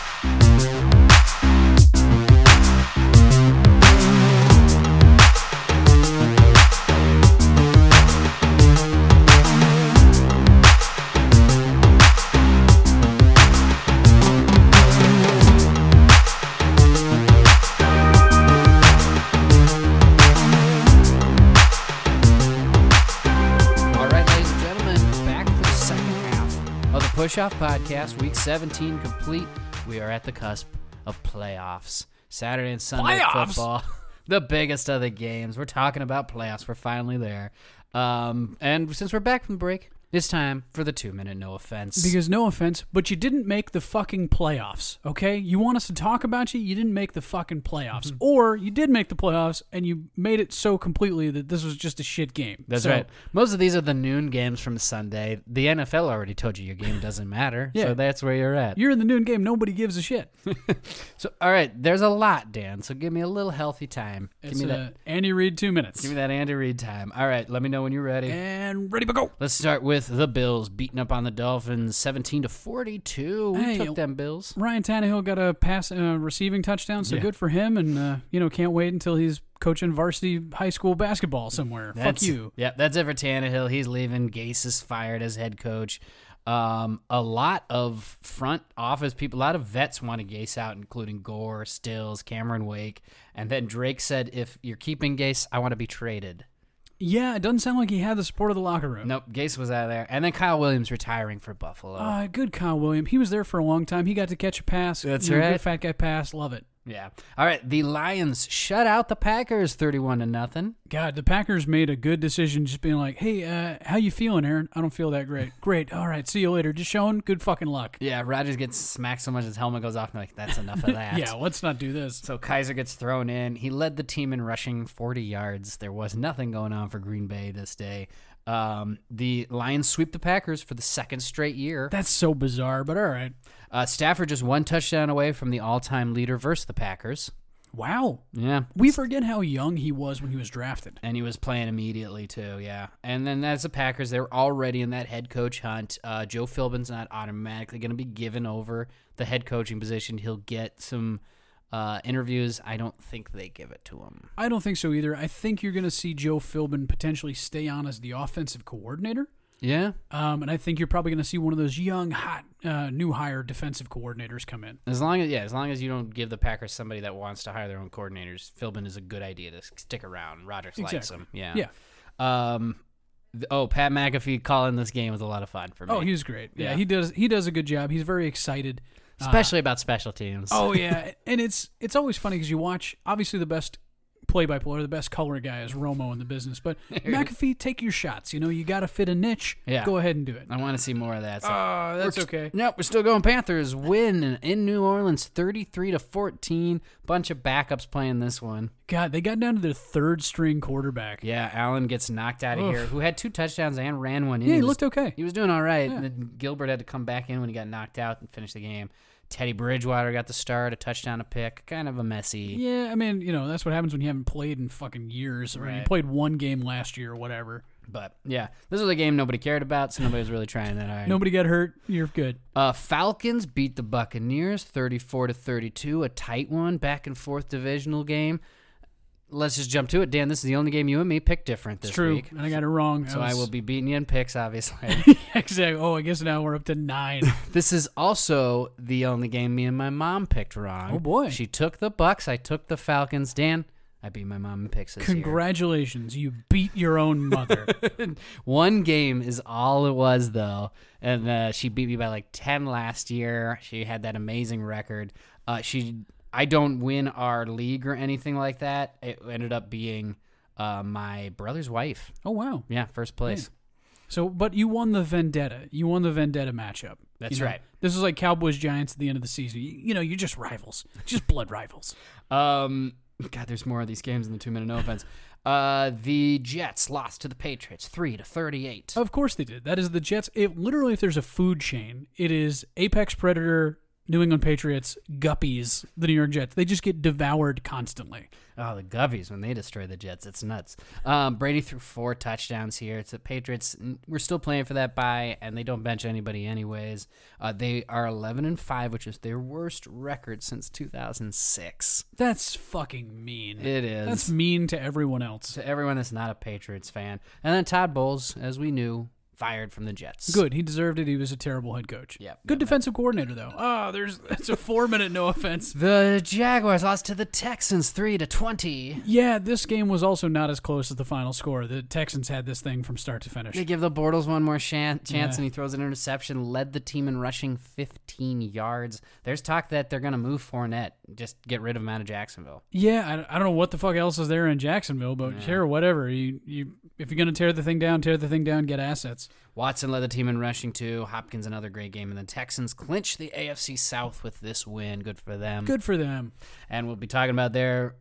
Push-Off Podcast, Week 17 complete. We are at the cusp of playoffs. Saturday and Sunday football, the biggest of the games. We're talking about playoffs. We're finally there. And since we're back from break, it's time for the 2-minute no offense. Because no offense, but you didn't make the fucking playoffs, okay? You want us to talk about you didn't make the fucking playoffs. Or you did make the playoffs, and you made it so completely that this was just a shit game. That's right. Most of these are the noon games from Sunday. The NFL already told you your game doesn't matter, so that's where you're at. You're in the noon game. Nobody gives a shit. So, all right, there's a lot, Dan, so give me a little healthy time. Give me that Andy Reid 2 minutes. Give me that Andy Reid time. All right, let me know when you're ready. And ready to go. Let's start with the Bills beating up on the Dolphins 17-42. We took them Bills. Ryan Tannehill got a receiving touchdown, so good for him. And can't wait until he's coaching varsity high school basketball somewhere. Fuck you. Yeah, that's it for Tannehill. He's leaving. Gase is fired as head coach. A lot of front office people, a lot of vets wanted Gase out, including Gore, Stills, Cameron Wake. And then Drake said, if you're keeping Gase, I want to be traded. Yeah, it doesn't sound like he had the support of the locker room. Nope, Gase was out of there. And then Kyle Williams retiring for Buffalo. Good Kyle Williams. He was there for a long time. He got to catch a pass. That's You know, right. Good fat guy pass. Love it. Yeah. All right, the Lions shut out the Packers 31-0. God, the Packers made a good decision just being like, hey, how you feeling, Aaron? I don't feel that great. Great. All right, see you later. Just showing good fucking luck. Yeah, Rodgers gets smacked so much his helmet goes off. And like, that's enough of that. Yeah, let's not do this. So Kaiser gets thrown in. He led the team in rushing 40 yards. There was nothing going on for Green Bay this day. The Lions sweep the Packers for the second straight year. That's so bizarre, but all right. Stafford just one touchdown away from the all-time leader versus the Packers. Wow. Yeah. We forget how young he was when he was drafted. And he was playing immediately, too, yeah. And then as the Packers, they were already in that head coach hunt. Joe Philbin's not automatically going to be given over the head coaching position. He'll get some interviews. I don't think they give it to him. I don't think so either. I think you're going to see Joe Philbin potentially stay on as the offensive coordinator. Yeah? And I think you're probably going to see one of those young, hot, new hire defensive coordinators come in. As long as you don't give the Packers somebody that wants to hire their own coordinators, Philbin is a good idea to stick around. Rodgers likes him. Yeah. Yeah. Pat McAfee calling this game was a lot of fun for me. Oh, he was great. Yeah, Yeah. he does a good job. He's very excited. Especially about special teams. Oh yeah, and it's always funny because you watch obviously the best play-by-play, the best color guy is Romo in the business, but McAfee, take your shots. You know, you got to fit a niche. Yeah. Go ahead and do it. I want to see more of that. So That's okay. Nope, we're still going Panthers. Win in New Orleans 33-14. Bunch of backups playing this one. God, they got down to their third string quarterback. Yeah, Allen gets knocked out of Oof. here, who had 2 touchdowns and ran one in. Yeah, he looked okay. He was doing all right. Yeah. And then Gilbert had to come back in when he got knocked out and finish the game. Teddy Bridgewater got the start, a touchdown, a pick. Kind of a messy. Yeah, I mean, you know, that's what happens when you haven't played in fucking years. Or you Right. played one game last year or whatever. But, yeah, this was a game nobody cared about, so nobody was really trying that hard. Nobody got hurt. You're good. Falcons beat the Buccaneers 34-32, a tight one, back and forth divisional game. Let's just jump to it, Dan. This is the only game you and me picked different this It's true. week. And I got it wrong. So I will be beating you in picks, obviously. Exactly. Oh, I guess now we're up to 9. This is also the only game me and my mom picked wrong. Oh, boy. She took the Bucks. I took the Falcons. Dan, I beat my mom in picks this year. Congratulations. You beat your own mother. One game is all it was, though. And she beat me by like 10 last year. She had that amazing record. I don't win our league or anything like that. It ended up being my brother's wife. Oh, wow. Yeah, first place. So, but you won the vendetta. You won the vendetta matchup. That's You know, right. This is like Cowboys Giants at the end of the season. You know, you're just rivals, just blood rivals. God, there's more of these games in the 2 minute no offense. The Jets lost to the Patriots 3-38. Of course they did. That is the Jets. It literally, if there's a food chain, it is Apex Predator, New England Patriots, Guppies, the New York Jets. They just get devoured constantly. Oh, the Govies, when they destroy the Jets, it's nuts. Brady threw 4 touchdowns here. It's the Patriots. We're still playing for that bye, and they don't bench anybody anyways. They are 11-5, which is their worst record since 2006. That's fucking mean. It is. That's mean to everyone else. to everyone that's not a Patriots fan. And then Todd Bowles, as we knew, fired from the Jets. Good. He deserved it. He was a terrible head coach. Yep. Good defensive coordinator, though. It's a 4-minute no offense. The Jaguars lost to the Texans 3-20. Yeah, this game was also not as close as the final score. The Texans had this thing from start to finish. They give the Bortles one more chance, Yeah. and he throws an interception, led the team in rushing 15 yards. There's talk that they're going to move Fournette, just get rid of him out of Jacksonville. Yeah, I don't know what the fuck else is there in Jacksonville, but sure, whatever. You if you're going to tear the thing down, get assets. Watson led the team in rushing too. Hopkins, another great game. And the Texans clinch the AFC South with this win. Good for them. Good for them. And we'll be talking about their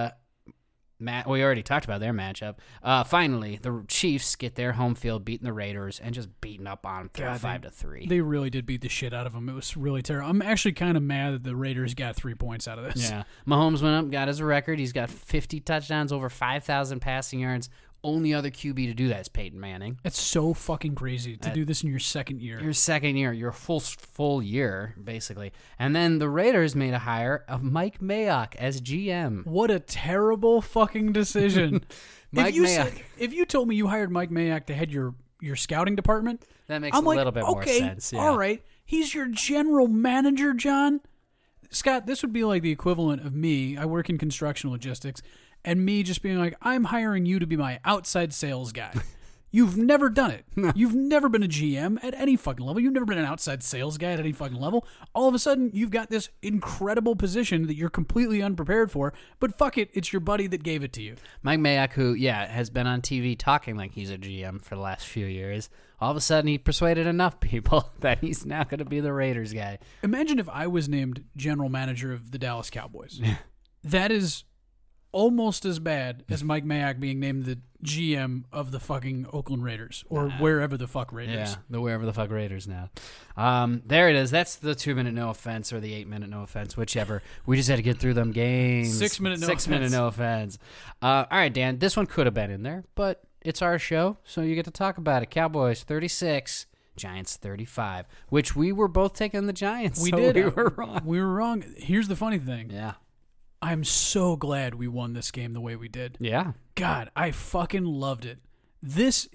we already talked about their matchup. Finally, the Chiefs get their home field beating the Raiders and just beating up on them 5-3. They really did beat the shit out of them. It was really terrible. I'm actually kind of mad that the Raiders got 3 points out of this. Yeah. Mahomes went up, got his record. He's got 50 touchdowns, over 5,000 passing yards. Only other QB to do that is Peyton Manning. It's so fucking crazy to do this in your second year. Your second year, your full year, basically. And then the Raiders made a hire of Mike Mayock as GM. What a terrible fucking decision. Mike Mayock. If you told me you hired Mike Mayock to head your scouting department, That makes I'm a like, little bit more okay, sense. Yeah. all right. He's your general manager, John. Scott, this would be like the equivalent of me. I work in construction logistics. and me just being like, I'm hiring you to be my outside sales guy. You've never done it. You've never been a GM at any fucking level. You've never been an outside sales guy at any fucking level. All of a sudden, you've got this incredible position that you're completely unprepared for, but fuck it, it's your buddy that gave it to you. Mike Mayock, who, has been on TV talking like he's a GM for the last few years, all of a sudden he persuaded enough people that he's now going to be the Raiders guy. Imagine if I was named general manager of the Dallas Cowboys. That is almost as bad as Mike Mayock being named the GM of the fucking Oakland Raiders or wherever the fuck Raiders. Yeah, the wherever the fuck Raiders now. There it is. That's the 2-minute no offense or the 8-minute no offense, whichever. We just had to get through them games. 6-minute no 6 minute no offense. All right, Dan, this one could have been in there, but it's our show, so you get to talk about it. Cowboys 36, Giants 35, which we were both taking the Giants. We so did. We were wrong. We were wrong. Here's the funny thing. Yeah. I'm so glad we won this game the way we did. Yeah. God, I fucking loved it. This,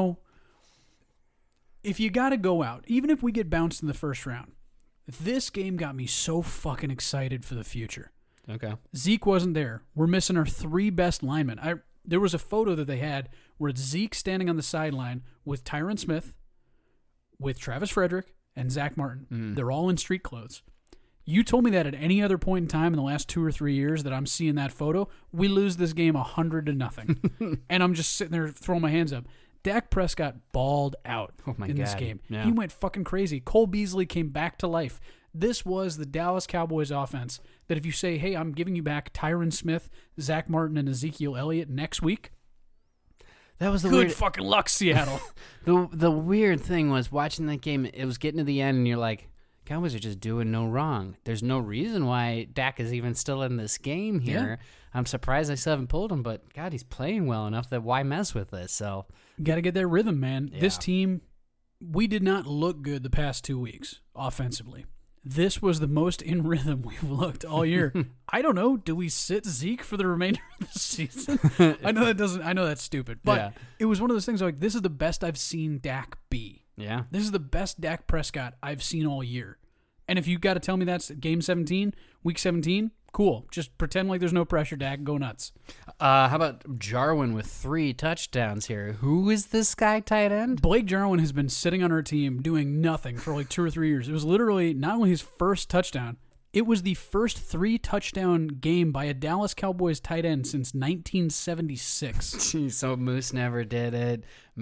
if you got to go out, even if we get bounced in the first round, this game got me so fucking excited for the future. Okay. Zeke wasn't there. We're missing our 3 best linemen. There was a photo that they had where it's Zeke standing on the sideline with Tyron Smith, with Travis Frederick, and Zach Martin. They're all in street clothes. You told me that at any other point in time in the last 2 or 3 years that I'm seeing that photo, we lose this game 100-0. And I'm just sitting there throwing my hands up. Dak Prescott balled out in this game. Yeah. He went fucking crazy. Cole Beasley came back to life. This was the Dallas Cowboys offense that if you say, hey, I'm giving you back Tyron Smith, Zach Martin, and Ezekiel Elliott next week, that was the good weird fucking luck, Seattle. The weird thing was watching that game, it was getting to the end and you're like, Cowboys are just doing no wrong. There's no reason why Dak is even still in this game here. Yeah. I'm surprised they still haven't pulled him, but God, he's playing well enough that why mess with this? So got to get that rhythm, man. Yeah. This team, we did not look good the past 2 weeks offensively. This was the most in rhythm we've looked all year. I don't know. Do we sit Zeke for the remainder of the season? I know that's stupid, but It was one of those things like this is the best I've seen Dak be. Yeah. This is the best Dak Prescott I've seen all year. And if you got to tell me that's game 17, week 17, cool. Just pretend like there's no pressure, Dak. Go nuts. How about Jarwin with 3 touchdowns here? Who is this guy tight end? Blake Jarwin has been sitting on our team doing nothing for like 2 or 3 years. It was literally not only his first touchdown, it was the first 3-touchdown game by a Dallas Cowboys tight end since 1976. Jeez, so Moose never did it.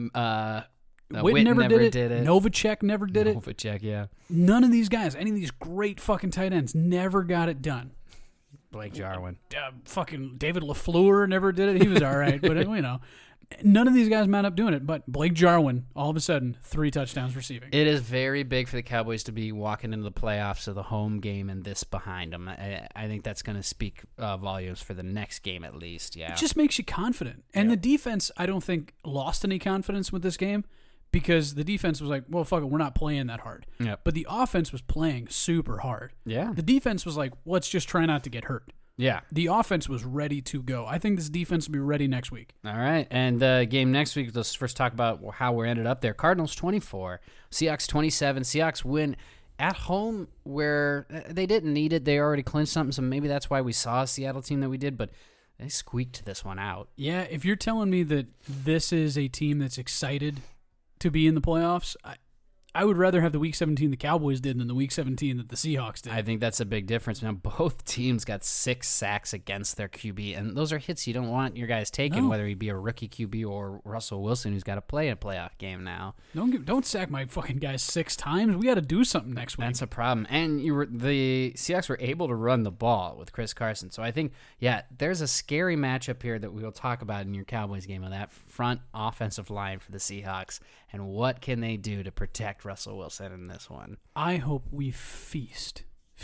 Witt never did it. Novacek never did it. Novacek, yeah. None of these guys, any of these great fucking tight ends, never got it done. Blake Jarwin. Fucking David LaFleur never did it. He was all right, but none of these guys mount up doing it. But Blake Jarwin, all of a sudden, 3 touchdowns receiving. It is very big for the Cowboys to be walking into the playoffs of the home game and this behind them. I think that's going to speak volumes for the next game at least. Yeah, it just makes you confident. And the defense, I don't think, lost any confidence with this game. Because the defense was like, well, fuck it, we're not playing that hard. Yep. But the offense was playing super hard. Yeah. The defense was like, let's just try not to get hurt. Yeah. The offense was ready to go. I think this defense will be ready next week. All right. And the game next week, let's first talk about how we ended up there. Cardinals 24, Seahawks 27. Seahawks win at home where they didn't need it. They already clinched something, so maybe that's why we saw a Seattle team that we did, but they squeaked this one out. Yeah, if you're telling me that this is a team that's excited to be in the playoffs, I would rather have the Week 17 the Cowboys did than the Week 17 that the Seahawks did. I think that's a big difference. Now, both teams got 6 sacks against their QB, and those are hits you don't want your guys taking, whether he be a rookie QB or Russell Wilson, who's got to play a playoff game now. Don't sack my fucking guys 6 times. We got to do something next week. That's a problem. And the Seahawks were able to run the ball with Chris Carson. So I think, there's a scary matchup here that we will talk about in your Cowboys game on that front offensive line for the Seahawks. And what can they do to protect Russell Wilson in this one? I hope we feast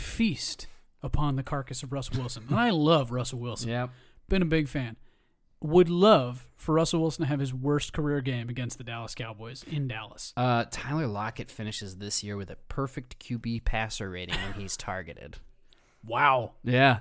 upon the carcass of Russell Wilson. And I love Russell Wilson. Yep. Been a big fan. Would love for Russell Wilson to have his worst career game against the Dallas Cowboys in Dallas. Tyler Lockett finishes this year with a perfect QB passer rating when he's targeted. Wow. Yeah.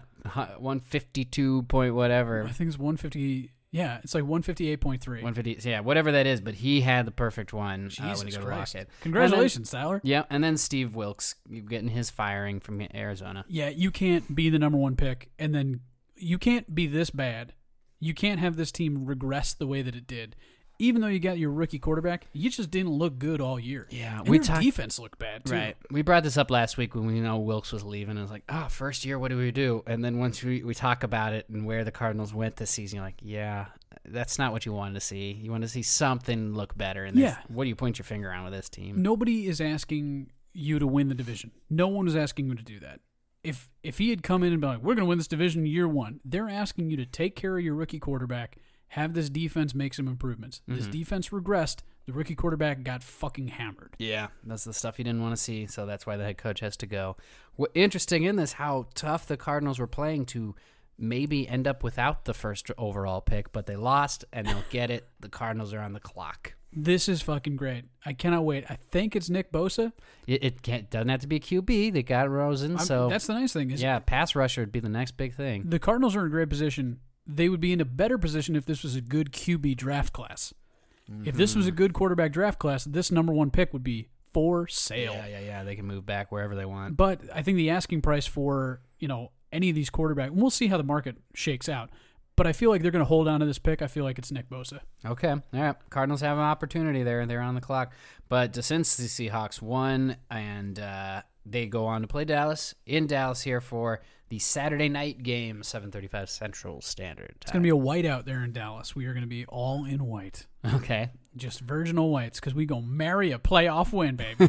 152 point whatever. I think it's 150. Yeah, it's like 158.3. 150, yeah, whatever that is, but he had the perfect one when he got Lockett. Congratulations, Tyler. Yeah, and then Steve Wilkes getting his firing from Arizona. Yeah, you can't be the number 1 pick, and then you can't be this bad. You can't have this team regress the way that it did. Even though you got your rookie quarterback, you just didn't look good all year. Yeah, and their defense looked bad, too. Right. We brought this up last week when we know Wilkes was leaving. It was like, first year, what do we do? And then once we talk about it and where the Cardinals went this season, you're like, yeah, that's not what you wanted to see. You want to see something look better. And what do you point your finger on with this team? Nobody is asking you to win the division. No one is asking you to do that. If he had come in and been like, we're going to win this division year one, they're asking you to take care of your rookie quarterback, have this defense make some improvements. This defense regressed. The rookie quarterback got fucking hammered. Yeah, that's the stuff you didn't want to see, so that's why the head coach has to go. Interesting in this, how tough the Cardinals were playing to maybe end up without the first overall pick, but they lost, and they'll get it. The Cardinals are on the clock. This is fucking great. I cannot wait. I think it's Nick Bosa. It doesn't have to be a QB. They got Rosen, so that's the nice thing. Pass rusher would be the next big thing. The Cardinals are in a great position. They would be in a better position if this was a good QB draft class. If this was a good quarterback draft class, this number one pick would be for sale. Yeah. They can move back wherever they want. But I think the asking price for any of these quarterbacks, and we'll see how the market shakes out. But I feel like they're going to hold on to this pick. I feel like it's Nick Bosa. Okay. All right. Cardinals have an opportunity there. They're on the clock. But since the Seahawks won and they go on to play Dallas, in Dallas here for the Saturday night game, 7:35 Central Standard Time. It's going to be a whiteout there in Dallas. We are going to be all in white. Okay. Just virginal whites because we going to marry a playoff win, baby.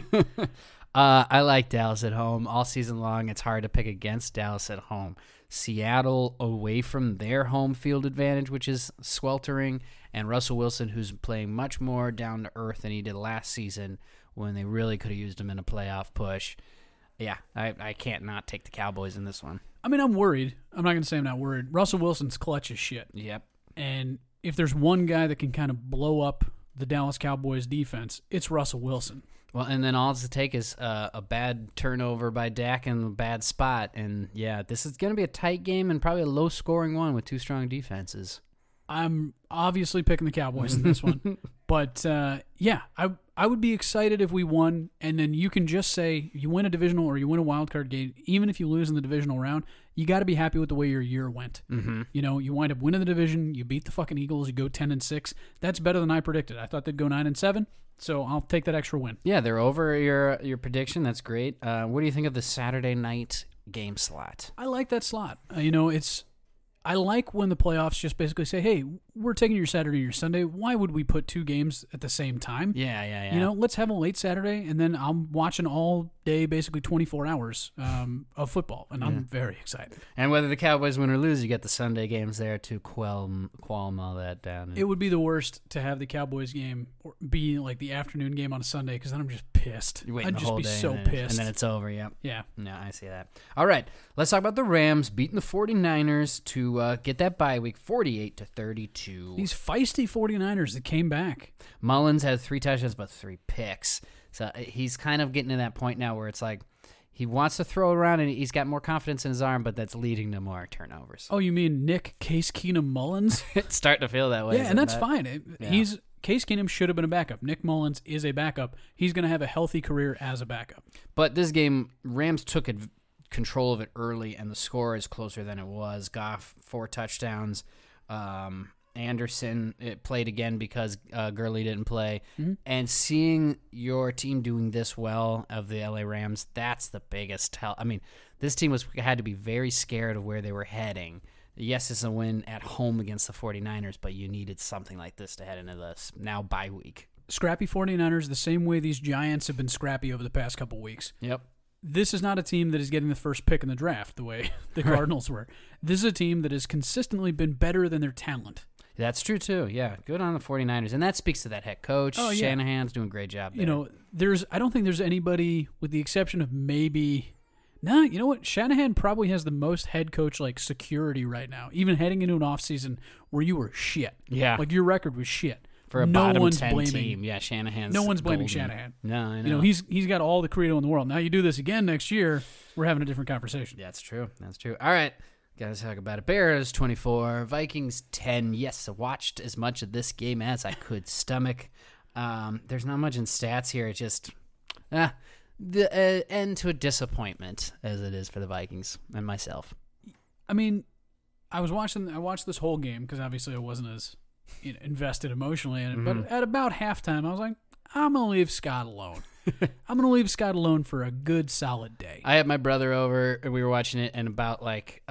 I like Dallas at home all season long. It's hard to pick against Dallas at home. Seattle away from their home field advantage, which is sweltering, and Russell Wilson, who's playing much more down to earth than he did last season when they really could have used him in a playoff push. Yeah, I can't not take the Cowboys in this one. I mean, I'm worried. I'm not going to say I'm not worried. Russell Wilson's clutch as shit. Yep. And if there's one guy that can kind of blow up the Dallas Cowboys defense, it's Russell Wilson. Well, and then all it's to take is a bad turnover by Dak in a bad spot. And, yeah, this is going to be a tight game and probably a low-scoring one with two strong defenses. I'm obviously picking the Cowboys in this one. But, I would be excited if we won, and then you can just say you win a divisional or you win a wild card game. Even if you lose in the divisional round, you got to be happy with the way your year went. Mm-hmm. You wind up winning the division, you beat the fucking Eagles, you go 10-6. That's better than I predicted. I thought they'd go 9-7. So I'll take that extra win. Yeah, they're over your prediction. That's great. What do you think of the Saturday night game slot? I like that slot. I like when the playoffs just basically say, hey, we're taking your Saturday and your Sunday. Why would we put two games at the same time? Yeah. Let's have a late Saturday, and then I'm watching all day, basically 24 hours of football, and I'm very excited. And whether the Cowboys win or lose, you get the Sunday games there to qualm all that down. It would be the worst to have the Cowboys game be like the afternoon game on a Sunday, because then I'm just pissed. I'd just be so pissed. And then it's over, yeah. Yeah. No, I see that. All right, let's talk about the Rams beating the 49ers to get that bye week, 48-32. These feisty 49ers that came back. Mullins had 3 touchdowns but 3 picks. So he's kind of getting to that point now where it's like he wants to throw around and he's got more confidence in his arm, but that's leading to more turnovers. Oh, you mean Nick Case Keenum Mullins? It's starting to feel that way. Yeah, and that's fine. Case Keenum should have been a backup. Nick Mullins is a backup. He's going to have a healthy career as a backup. But this game, Rams took control of it early, and the score is closer than it was. Goff, 4 touchdowns. Anderson played again because Gurley didn't play. Mm-hmm. And seeing your team doing this well of the LA Rams, that's the biggest tell. I mean, this team had to be very scared of where they were heading. Yes, it's a win at home against the 49ers, but you needed something like this to head into this now bye week. Scrappy 49ers, the same way these Giants have been scrappy over the past couple weeks. Yep. This is not a team that is getting the first pick in the draft the way the Cardinals were. This is a team that has consistently been better than their talent. That's true, too. Yeah, good on the 49ers. And that speaks to that head coach. Oh, yeah. Shanahan's doing a great job there. I don't think there's anybody, with the exception of maybe... Nah, you know what? Shanahan probably has the most head coach security right now, even heading into an offseason where you were shit. Yeah. Your record was shit. For a bottom 10 team. Yeah, Shanahan's No one's blaming golden. Shanahan. No, I know. He's got all the credo in the world. Now you do this again next year, we're having a different conversation. That's true. All right. Got to talk about it. Bears 24, Vikings 10. Yes, I watched as much of this game as I could stomach. There's not much in stats here. It's just the end to a disappointment as it is for the Vikings and myself. I mean, I watched this whole game because obviously I wasn't as invested emotionally in it. But at about halftime, I was like, I'm gonna leave Scott alone. I'm gonna leave Scott alone for a good solid day. I had my brother over, and we were watching it, and about like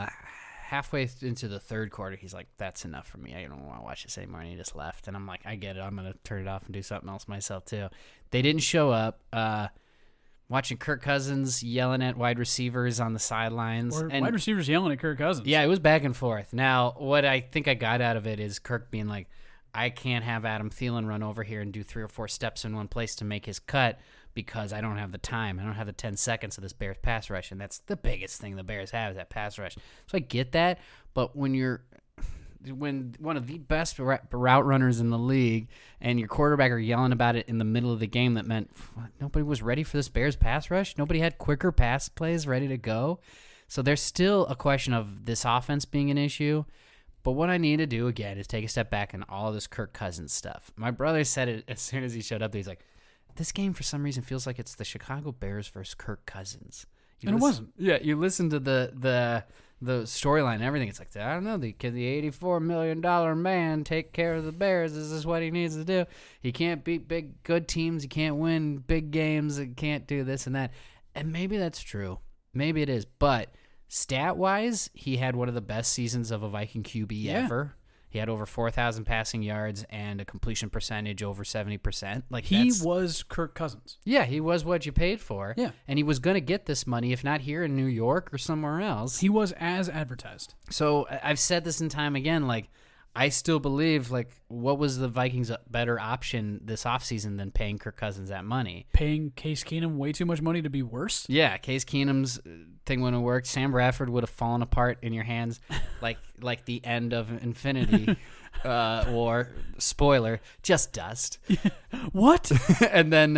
halfway into the third quarter, he's like, "That's enough for me. I don't want to watch this anymore." And he just left. And I'm like, "I get it. I'm gonna turn it off and do something else myself too." They didn't show up. Watching Kirk Cousins yelling at wide receivers on the sidelines, Or and wide receivers yelling at Kirk Cousins. yeah, it was back and forth. Now, what I think I got out of it is Kirk being like, I can't have Adam Thielen run over here and do 3 or 4 steps in one place to make his cut because I don't have the time. I don't have the 10 seconds of this Bears pass rush, and that's the biggest thing the Bears have is that pass rush. So I get that, but when one of the best route runners in the league and your quarterback are yelling about it in the middle of the game, that meant nobody was ready for this Bears pass rush. Nobody had quicker pass plays ready to go. So there's still a question of this offense being an issue. But what I need to do, again, is take a step back in all this Kirk Cousins stuff. My brother said it as soon as he showed up. He's like, this game for some reason feels like it's the Chicago Bears versus Kirk Cousins. And it wasn't. Yeah, you listen to the storyline and everything. It's like, I don't know, can the $84 million man take care of the Bears? This is what he needs to do. He can't beat good teams. He can't win big games. He can't do this and that. And maybe that's true. Maybe it is. But stat-wise, he had one of the best seasons of a Viking QB ever. He had over 4,000 passing yards and a completion percentage over 70%. Like He was Kirk Cousins. Yeah, he was what you paid for. Yeah. And he was going to get this money, if not here in New York or somewhere else. He was as advertised. So I've said this in time again, like, I still believe, like, what was the Vikings' better option this offseason than paying Kirk Cousins that money? Paying Case Keenum way too much money to be worse? Yeah, Case Keenum's thing wouldn't have worked. Sam Bradford would have fallen apart in your hands like the end of Infinity War. Spoiler, just dust. What? And then,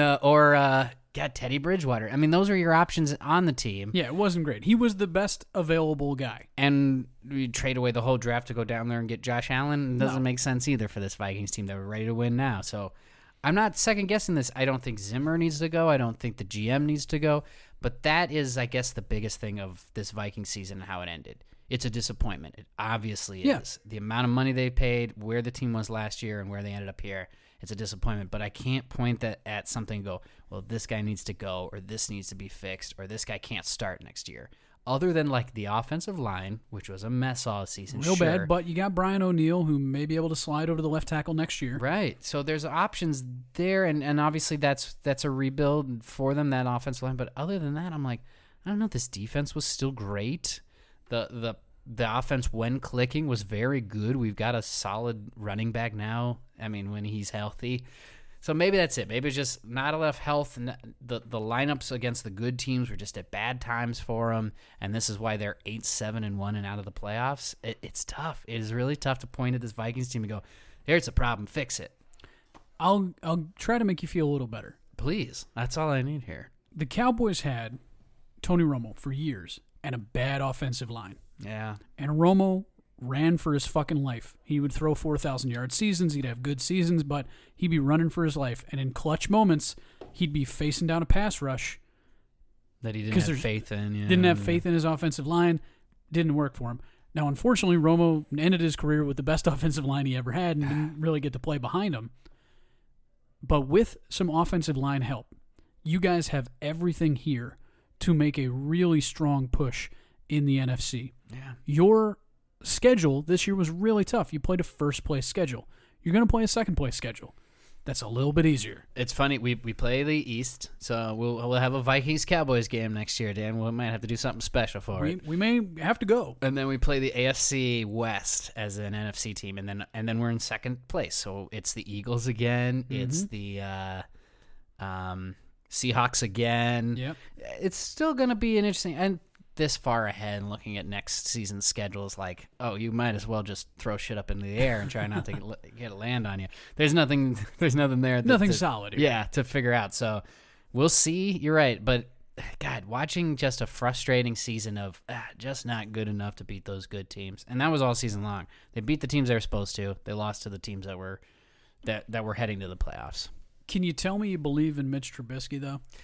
God, Teddy Bridgewater. I mean, those are your options on the team. Yeah, it wasn't great. He was the best available guy. And we trade away the whole draft to go down there and get Josh Allen. It doesn't make sense either for this Vikings team that were ready to win now. So I'm not second-guessing this. I don't think Zimmer needs to go. I don't think the GM needs to go. But that is, I guess, the biggest thing of this Viking season and how it ended. It's a disappointment. It obviously is. The amount of money they paid, where the team was last year, and where they ended up here, it's a disappointment. But I can't point that at something and go, well, this guy needs to go, or this needs to be fixed, or this guy can't start next year. Other than, like, the offensive line, which was a mess all season. Real bad, but you got Brian O'Neill, who may be able to slide over to the left tackle next year. Right. So there's options there, and obviously that's a rebuild for them, that offensive line. But other than that, I'm like, I don't know. This defense was still great. The offense, when clicking, was very good. We've got a solid running back now. I mean, when he's healthy. So maybe that's it. Maybe it's just not enough health. The lineups against the good teams were just at bad times for them, and this is why they're 8-7-1 and out of the playoffs. It's tough. It is really tough to point at this Vikings team and go, "Here's a problem. Fix it." I'll try to make you feel a little better. Please. That's all I need here. The Cowboys had Tony Romo for years and a bad offensive line. Yeah. And Romo ran for his fucking life. He would throw 4,000-yard seasons. He'd have good seasons, but he'd be running for his life. And in clutch moments, he'd be facing down a pass rush. That he didn't have faith in. Yeah. Didn't have faith in his offensive line. Didn't work for him. Now, unfortunately, Romo ended his career with the best offensive line he ever had and didn't really get to play behind him. But with some offensive line help, you guys have everything here to make a really strong push in the NFC. Yeah. Your schedule this year was really tough. You played a first-place schedule. You're going to play a second-place schedule. That's a little bit easier. It's funny. We play the East, so we'll have a Vikings-Cowboys game next year, Dan. We might have to do something special for it. We may have to go. And then we play the AFC West as an NFC team, and then we're in second place. So it's the Eagles again. Mm-hmm. It's the Seahawks again. Yep. It's still going to be an interesting... And this far ahead, looking at next season's schedules, like, oh, you might as well just throw shit up into the air and try not to get a land on you. There's nothing there. Nothing solid here. Yeah, to figure out. So we'll see. You're right. But, God, watching just a frustrating season of just not good enough to beat those good teams. And that was all season long. They beat the teams they were supposed to. They lost to the teams that were heading to the playoffs. Can you tell me you believe in Mitch Trubisky, though?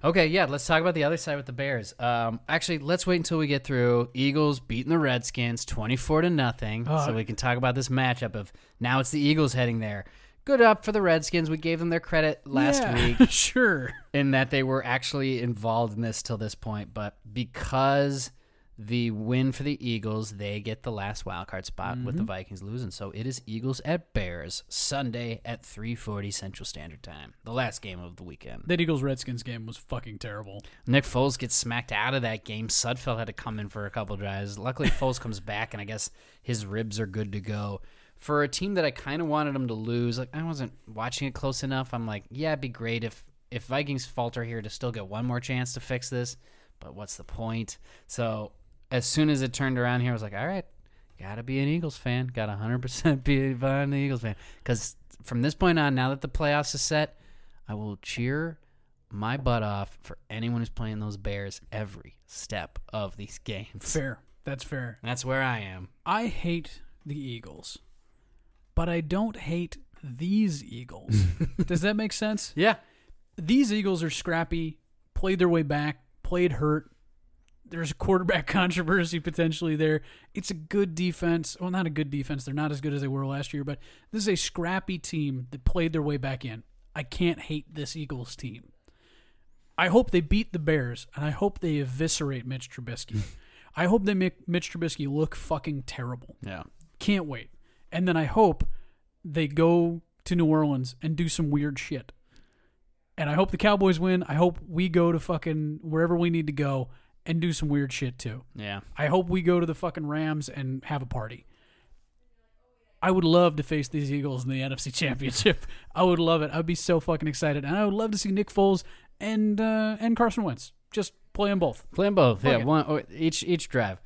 Okay, yeah, let's talk about the other side with the Bears. Actually, let's wait until we get through Eagles beating the Redskins 24-0, so we can talk about this matchup of now it's the Eagles heading there. Good up for the Redskins. We gave them their credit last week Sure. in that they were actually involved in this till this point, but because the win for the Eagles, they get the last wildcard spot with the Vikings losing. So it is Eagles at Bears, Sunday at 3:40 Central Standard Time, the last game of the weekend. That Eagles-Redskins game was fucking terrible. Nick Foles gets smacked out of that game. Sudfeld had to come in for a couple drives. Luckily, Foles comes back, and I guess his ribs are good to go. For a team that I kind of wanted them to lose, like I wasn't watching it close enough. I'm like, yeah, it'd be great if Vikings falter here to still get one more chance to fix this, but what's the point? So as soon as it turned around here, I was like, all right, gotta be an Eagles fan. Got 100% be behind the Eagles fan. Because from this point on, now that the playoffs is set, I will cheer my butt off for anyone who's playing those Bears every step of these games. Fair. That's fair. That's where I am. I hate the Eagles, but I don't hate these Eagles. Does that make sense? Yeah. These Eagles are scrappy, played their way back, played hurt. There's a quarterback controversy potentially there. It's a good defense. Well, not a good defense. They're not as good as they were last year, but this is a scrappy team that played their way back in. I can't hate this Eagles team. I hope they beat the Bears, and I hope they eviscerate Mitch Trubisky. I hope they make Mitch Trubisky look fucking terrible. Yeah. Can't wait. And then I hope they go to New Orleans and do some weird shit. And I hope the Cowboys win. I hope we go to fucking wherever we need to go and do some weird shit too. Yeah. I hope we go to the fucking Rams and have a party. I would love to face these Eagles in the NFC Championship. I would love it. I'd be so fucking excited. And I would love to see Nick Foles and Carson Wentz. Just play them both. Play them both. Fuck yeah, it. one each drive.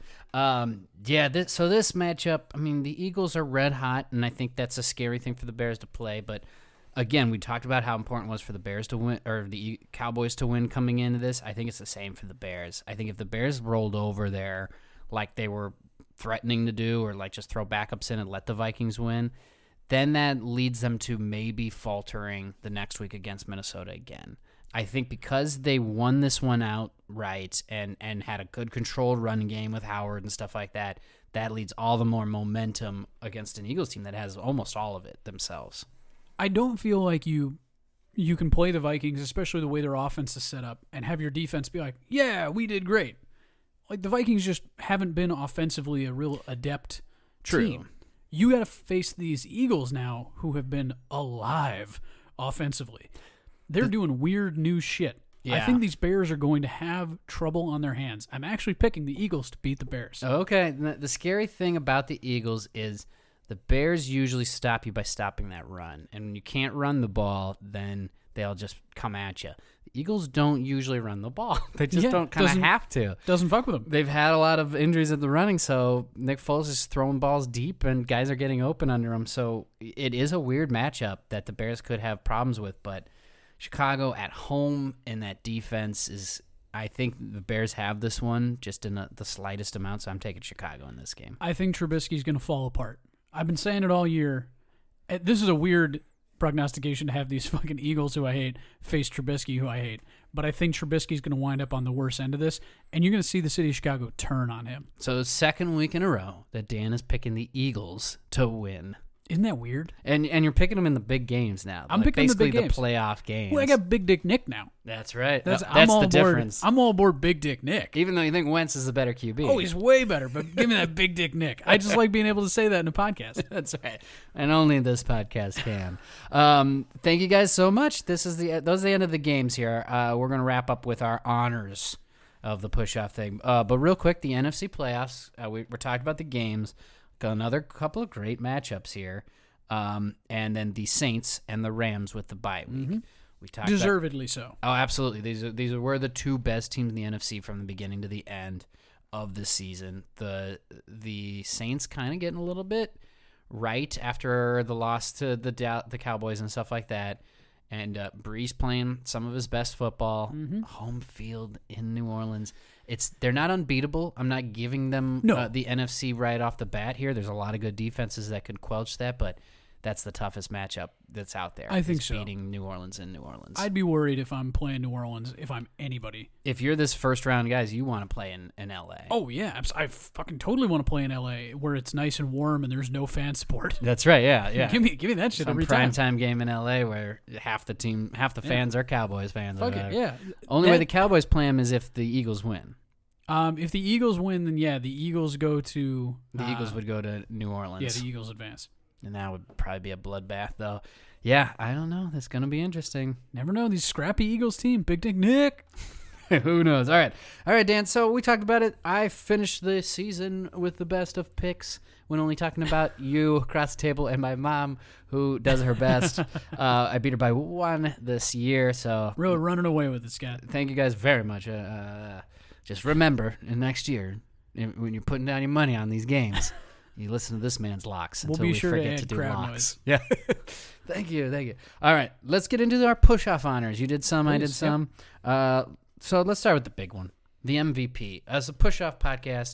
So this matchup, I mean, the Eagles are red hot, and I think that's a scary thing for the Bears to play. But again, we talked about how important it was for the Bears to win, or the Cowboys to win coming into this. I think it's the same for the Bears. I think if the Bears rolled over there like they were threatening to do, or like just throw backups in and let the Vikings win, then that leads them to maybe faltering the next week against Minnesota again. I think because they won this one outright and had a good controlled run game with Howard and stuff like that, that leads all the more momentum against an Eagles team that has almost all of it themselves. I don't feel like you can play the Vikings, especially the way their offense is set up, and have your defense be like, yeah, we did great. Like, the Vikings just haven't been offensively a real adept team. You got to face these Eagles now who have been alive offensively. They're doing weird new shit. Yeah. I think these Bears are going to have trouble on their hands. I'm actually picking the Eagles to beat the Bears. Okay, the scary thing about the Eagles is the Bears usually stop you by stopping that run. And when you can't run the ball, then they'll just come at you. The Eagles don't usually run the ball. They just don't kind of have to. Doesn't fuck with them. They've had a lot of injuries at the running, so Nick Foles is throwing balls deep, and guys are getting open under him. So it is a weird matchup that the Bears could have problems with, but Chicago at home and that defense is, I think the Bears have this one just in the slightest amount, so I'm taking Chicago in this game. I think Trubisky's going to fall apart. I've been saying it all year. This is a weird prognostication to have these fucking Eagles who I hate face Trubisky who I hate. But I think Trubisky's going to wind up on the worst end of this, and you're going to see the city of Chicago turn on him. So the second week in a row that Dan is picking the Eagles to win. Isn't that weird? And you're picking them in the big games now. I'm picking the big games. Basically the playoff games. Well, I got Big Dick Nick now. That's right. I'm That's all the aboard, difference. I'm all aboard Big Dick Nick. Even though you think Wentz is the better QB. Oh, he's way better, but give me that Big Dick Nick. I just like being able to say that in a podcast. That's right. And only this podcast can. Thank you guys so much. Those are the end of the games here. We're going to wrap up with our honors of the push-off thing. But real quick, the NFC playoffs. We're talking about the games. Got another couple of great matchups here. And then the Saints and the Rams with the bye week. Mm-hmm. We talked Deservedly so. Oh, absolutely. These were the two best teams in the NFC from the beginning to the end of the season. The Saints kind of getting a little bit right after the loss to the Cowboys and stuff like that. And Breeze playing some of his best football. Mm-hmm. Home field in New Orleans. They're not unbeatable. I'm not giving them the NFC right off the bat here. There's a lot of good defenses that could quelch that, but that's the toughest matchup that's out there. I think is so. Beating New Orleans in New Orleans. I'd be worried if I'm playing New Orleans, if I'm anybody. If you're this first round guys, you want to play in LA. Oh, yeah. I fucking totally want to play in L.A. where it's nice and warm and there's no fan support. That's right. Yeah. Give me that shit Some every time. primetime game in LA where half the fans are Cowboys fans. or Fuck it, whatever. yeah. Only way the Cowboys play them is if the Eagles win. If the Eagles win, then yeah, the Eagles go to... The Eagles would go to New Orleans. Yeah, the Eagles advance. And that would probably be a bloodbath, though. Yeah, I don't know. That's going to be interesting. Never know. These scrappy Eagles team. Big Dick Nick. Who knows? All right, Dan. So we talked about it. I finished the season with the best of picks when only talking about you across the table and my mom, who does her best. I beat her by 1 this year. So Really running away with it, Scott. thank you guys very much. Just remember, next year, when you're putting down your money on these games, you listen to this man's locks We'll until be we sure to forget add to do crowd locks. noise. Yeah. Thank you. All right, let's get into our push-off honors. You did some, I did Please, some. So let's start with the big one, the MVP. As a push-off podcast,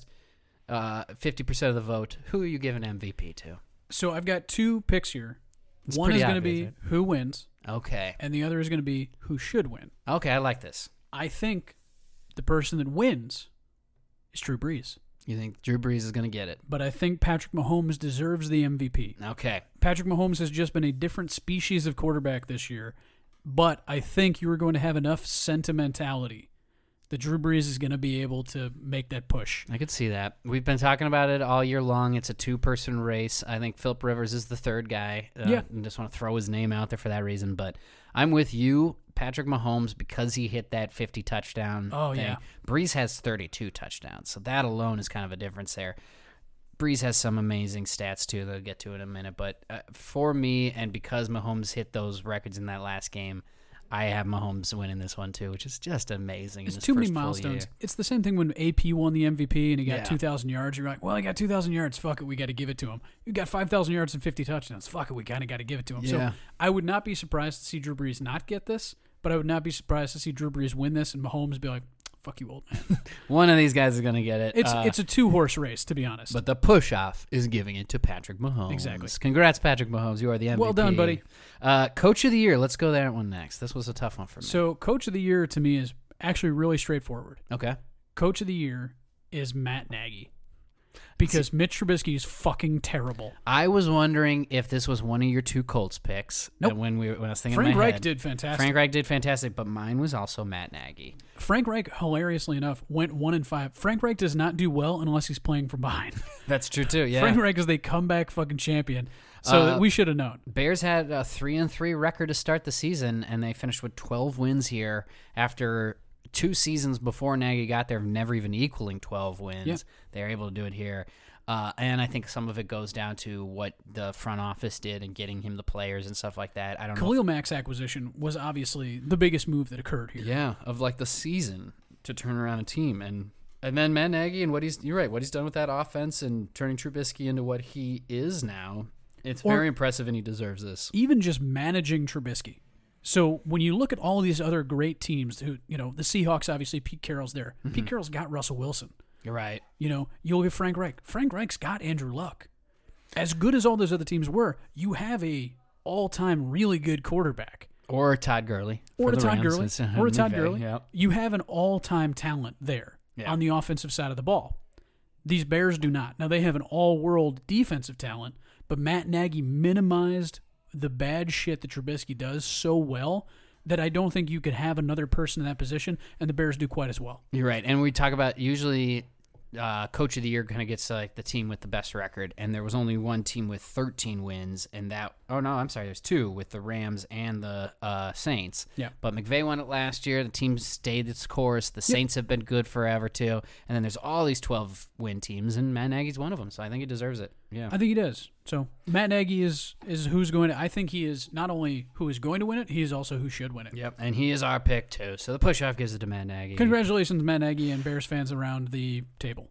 50% of the vote. Who are you giving MVP to? So I've got 2 picks here. It's One is pretty going to obvious, be right? who wins, Okay. and the other is going to be who should win. Okay, I like this. I think the person that wins is Drew Brees. You think Drew Brees is going to get it? But I think Patrick Mahomes deserves the MVP. Okay. Patrick Mahomes has just been a different species of quarterback this year, but I think you are going to have enough sentimentality that Drew Brees is going to be able to make that push. I could see that. We've been talking about it all year long. It's a 2-person race. I think Philip Rivers is the third guy. Yeah. I just want to throw his name out there for that reason. But I'm with you, Patrick Mahomes, because he hit that 50 touchdown thing. Yeah. Brees has 32 touchdowns, so that alone is kind of a difference there. Brees has some amazing stats, too, that I'll get to in a minute. But for me, and because Mahomes hit those records in that last game, I have Mahomes winning this one, too, which is just amazing. in It's his too many first full milestones. year. It's the same thing when AP won the MVP and he got Yeah. 2,000 yards. You're like, well, he got 2,000 yards. Fuck it, we got to give it to him. He got 5,000 yards and 50 touchdowns. Fuck it, we kind of got to give it to him. Yeah. So I would not be surprised to see Drew Brees not get this, but I would not be surprised to see Drew Brees win this and Mahomes be like, fuck you, old man. One of these guys is going to get it. It's a 2-horse race, to be honest. But the push-off is giving it to Patrick Mahomes. Exactly. Congrats, Patrick Mahomes. You are the MVP. Well done, buddy. Coach of the Year. Let's go that one next. This was a tough one for me. So Coach of the Year to me is actually really straightforward. Okay. Coach of the Year is Matt Nagy. Because Mitch Trubisky is fucking terrible. I was wondering if this was one of your 2 Colts picks. Nope. And when I was thinking Frank in my Reich head, did fantastic. Frank Reich did fantastic, but mine was also Matt Nagy. Frank Reich, hilariously enough, went 1-5. Frank Reich does not do well unless he's playing from behind. That's true, too. Yeah. Frank Reich is the comeback fucking champion. So we should have known. Bears had a 3-3 record to start the season, and they finished with 12 wins here after 2 seasons before Nagy got there, never even equaling 12 wins. Yeah. They're able to do it here. And I think some of it goes down to what the front office did and getting him the players and stuff like that. I don't know. Khalil Mack's acquisition was obviously the biggest move that occurred here. Yeah, of like the season to turn around a team. And then Matt Nagy and you're right, what he's done with that offense and turning Trubisky into what he is now. It's very impressive, and he deserves this. Even just managing Trubisky. So when you look at all of these other great teams, who the Seahawks, obviously Pete Carroll's there. Mm-hmm. Pete Carroll's got Russell Wilson. You're right. You'll get Frank Reich. Frank Reich's got Andrew Luck. As good as all those other teams were, you have a all-time really good quarterback. Or Todd Gurley. Or for a the Todd Rams. Gurley. It's Or a Todd McVay, Gurley. Yep. You have an all-time talent there Yeah. on the offensive side of the ball. These Bears do not. Now, they have an all-world defensive talent, but Matt Nagy minimized the bad shit that Trubisky does so well that I don't think you could have another person in that position, and the Bears do quite as well. You're right. And we talk about usually Coach of the Year kind of gets like the team with the best record, and there was only one team with 13 wins, and there's 2 with the Rams and the Saints. Yeah. But McVay won it last year. The team stayed its course. The Saints have been good forever too. And then there's all these 12-win teams, and Matt Nagy's one of them, so I think he deserves it. Yeah. I think he does. So Matt Nagy is who's going to. I think he is not only who is going to win it, he is also who should win it. Yep. And he is our pick too. So the push-off gives it to Matt Nagy. Congratulations, Matt Nagy and Bears fans around the table.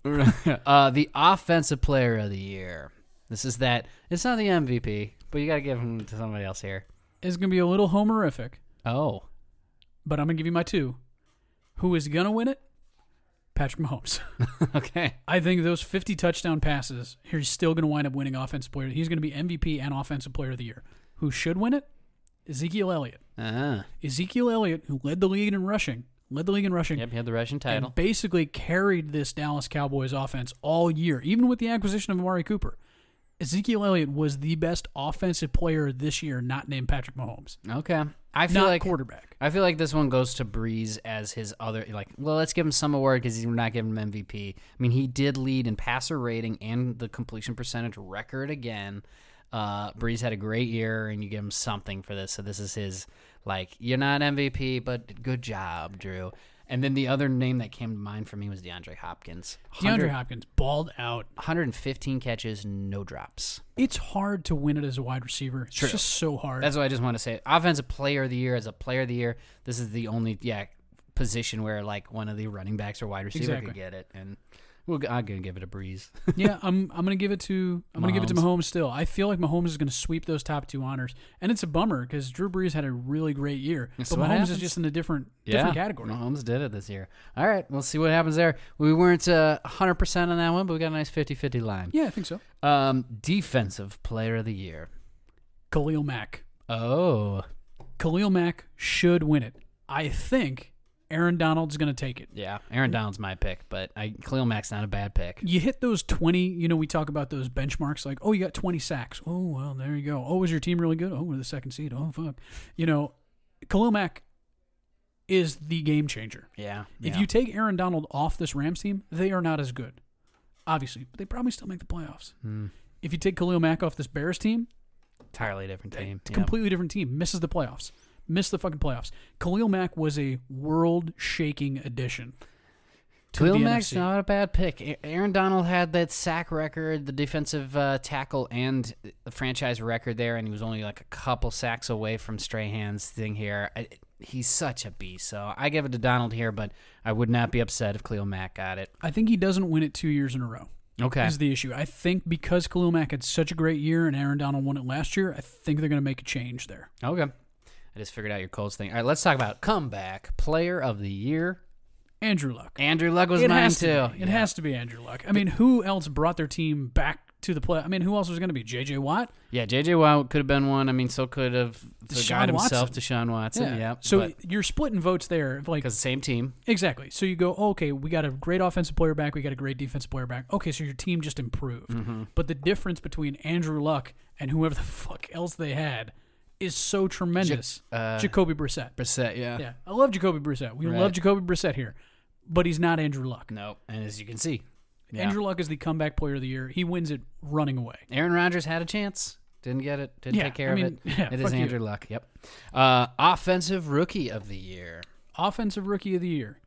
The Offensive Player of the Year. This is that. It's not the MVP, but you got to give him to somebody else here. It's going to be a little homerific, Oh. but I'm going to give you my 2. Who is going to win it? Patrick Mahomes. Okay. I think those 50 touchdown passes, he's still going to wind up winning Offensive Player. He's going to be MVP and Offensive Player of the Year. Who should win it? Ezekiel Elliott. Ezekiel Elliott, who led the league in rushing. Yep, he had the rushing title. And basically carried this Dallas Cowboys offense all year, even with the acquisition of Amari Cooper. Ezekiel Elliott was the best offensive player this year, not named Patrick Mahomes. Okay. I feel Not like quarterback. I feel like this one goes to Breeze as his other, like, well, let's give him some award because we're not giving him MVP. I mean, he did lead in passer rating and the completion percentage record again. Breeze had a great year, and you give him something for this. So this is his, like, you're not MVP, but good job, Drew. And then the other name that came to mind for me was DeAndre Hopkins. DeAndre Hopkins balled out. 115 catches, no drops. It's hard to win it as a wide receiver. It's True. just so hard. That's what I just want to say. Offensive Player of the Year, as a Player of the Year, this is the only position where like one of the running backs or wide receiver Exactly. could get it, and I'm gonna give it a Breeze. Yeah, I'm gonna give it to Mahomes still. I feel like Mahomes is gonna sweep those top two honors, and it's a bummer because Drew Brees had a really great year, That's but what Mahomes happens. is just in a different category. Mahomes did it this year. All right, we'll see what happens there. We weren't 100% on that one, but we got a nice 50-50 line. Yeah, I think so. Defensive Player of the Year. Khalil Mack. Oh, Khalil Mack should win it. I think Aaron Donald's going to take it. yeah. Aaron Donald's my pick, but Khalil Mack's not a bad pick. You hit those 20, we talk about those benchmarks like, oh, you got 20 sacks. Oh, well, there you go. Oh, was your team really good? Oh, we're the second seed. Oh, fuck. Khalil Mack is the game changer. Yeah. If you take Aaron Donald off this Rams team, they are not as good, obviously, but they probably still make the playoffs. If you take Khalil Mack off this Bears team, entirely different team. it's a completely different team. Misses the playoffs. Missed the fucking playoffs. Khalil Mack was a world-shaking addition to Khalil the Mack's NFC. not a bad pick. Aaron Donald had that sack record, the defensive tackle, and the franchise record there, and he was only like a couple sacks away from Strahan's thing here. He's such a beast, so I give it to Donald here, but I would not be upset if Khalil Mack got it. I think he doesn't win it 2 years in a row. Okay. Is the issue. I think because Khalil Mack had such a great year and Aaron Donald won it last year, I think they're going to make a change there. Okay. I just figured out your Colts thing. All right, let's talk about comeback player of the year. Andrew Luck. Andrew Luck was It mine has too. to be. It has to be Andrew Luck. I mean, who else brought their team back to the play? I mean, who else was going to be? J.J. Watt? Yeah, J.J. Watt could have been one. I mean, so could have the Deshaun guy himself, Watson. Deshaun Watson. Yeah. So you're splitting votes there. Like, because the same team. exactly. So you go, okay, we got a great offensive player back. We got a great defensive player back. Okay, so your team just improved. Mm-hmm. But the difference between Andrew Luck and whoever the fuck else they had is so tremendous. Jacoby Brissett. Brissett, yeah. Yeah, I love Jacoby Brissett. We Right. love Jacoby Brissett here, but he's not Andrew Luck. No, and as you can see, yeah. Andrew Luck is the comeback player of the year. He wins it running away. Aaron Rodgers had a chance. Didn't get it. Didn't Yeah, take care I mean, of it. yeah, It is fuck you. Andrew Luck. Yep. Offensive Rookie of the Year. Offensive Rookie of the Year.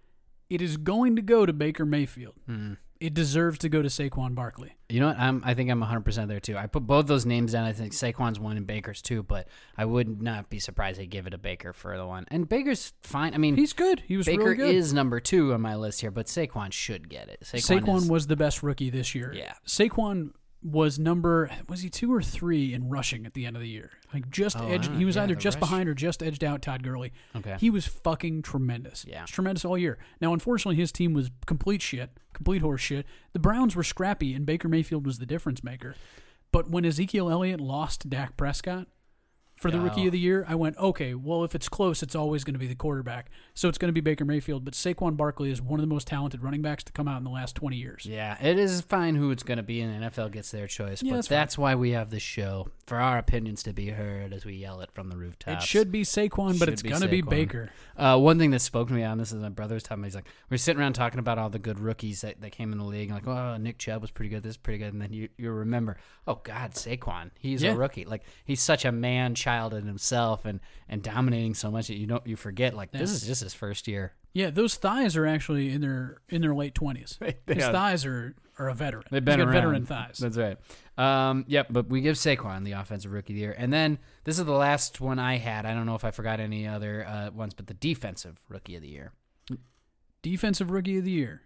It is going to go to Baker Mayfield. It deserves to go to Saquon Barkley. You know what? I think I'm 100% there too. I put both those names down. I think Saquon's one and Baker's two, but I would not be surprised they give it to Baker for the one. And Baker's fine. I mean, He's good. He was Baker really good. is number 2 on my list here, but Saquon should get it. Saquon was the best rookie this year. Yeah. Saquon was he 2 or 3 in rushing at the end of the year? Like just edged. wow. He was Yeah, either the just rush. behind or just edged out Todd Gurley. Okay. He was fucking tremendous. Yeah. He was tremendous all year. Now, unfortunately, his team was complete horse shit. The Browns were scrappy, and Baker Mayfield was the difference maker. But when Ezekiel Elliott lost to Dak Prescott for the Rookie of the Year, I went, okay, well, if it's close, it's always going to be the quarterback. So it's going to be Baker Mayfield. But Saquon Barkley is one of the most talented running backs to come out in the last 20 years. Yeah, it is fine who it's going to be, and the NFL gets their choice. Yeah, but that's why we have this show, for our opinions to be heard as we yell it from the It rooftops. should be Saquon, but Should it's be going to be Saquon. Baker. One thing that spoke to me on this is my brother was telling me, he's like, we're sitting around talking about all the good rookies that came in the league, and like, oh, Nick Chubb was pretty good, this is pretty good, and then you remember, oh, God, Saquon, he's Yeah. a rookie. Like, he's such a man-child in himself and dominating so much that you forget, like, this is just his first year. Yeah, those thighs are actually in their late 20s. His Yeah. thighs are a veteran. They've been He's got around. veteran thighs. That's right. Yep, but we give Saquon the offensive rookie of the year. And then this is the last one I had. I don't know if I forgot any other ones, but the defensive rookie of the year. Defensive Rookie of the Year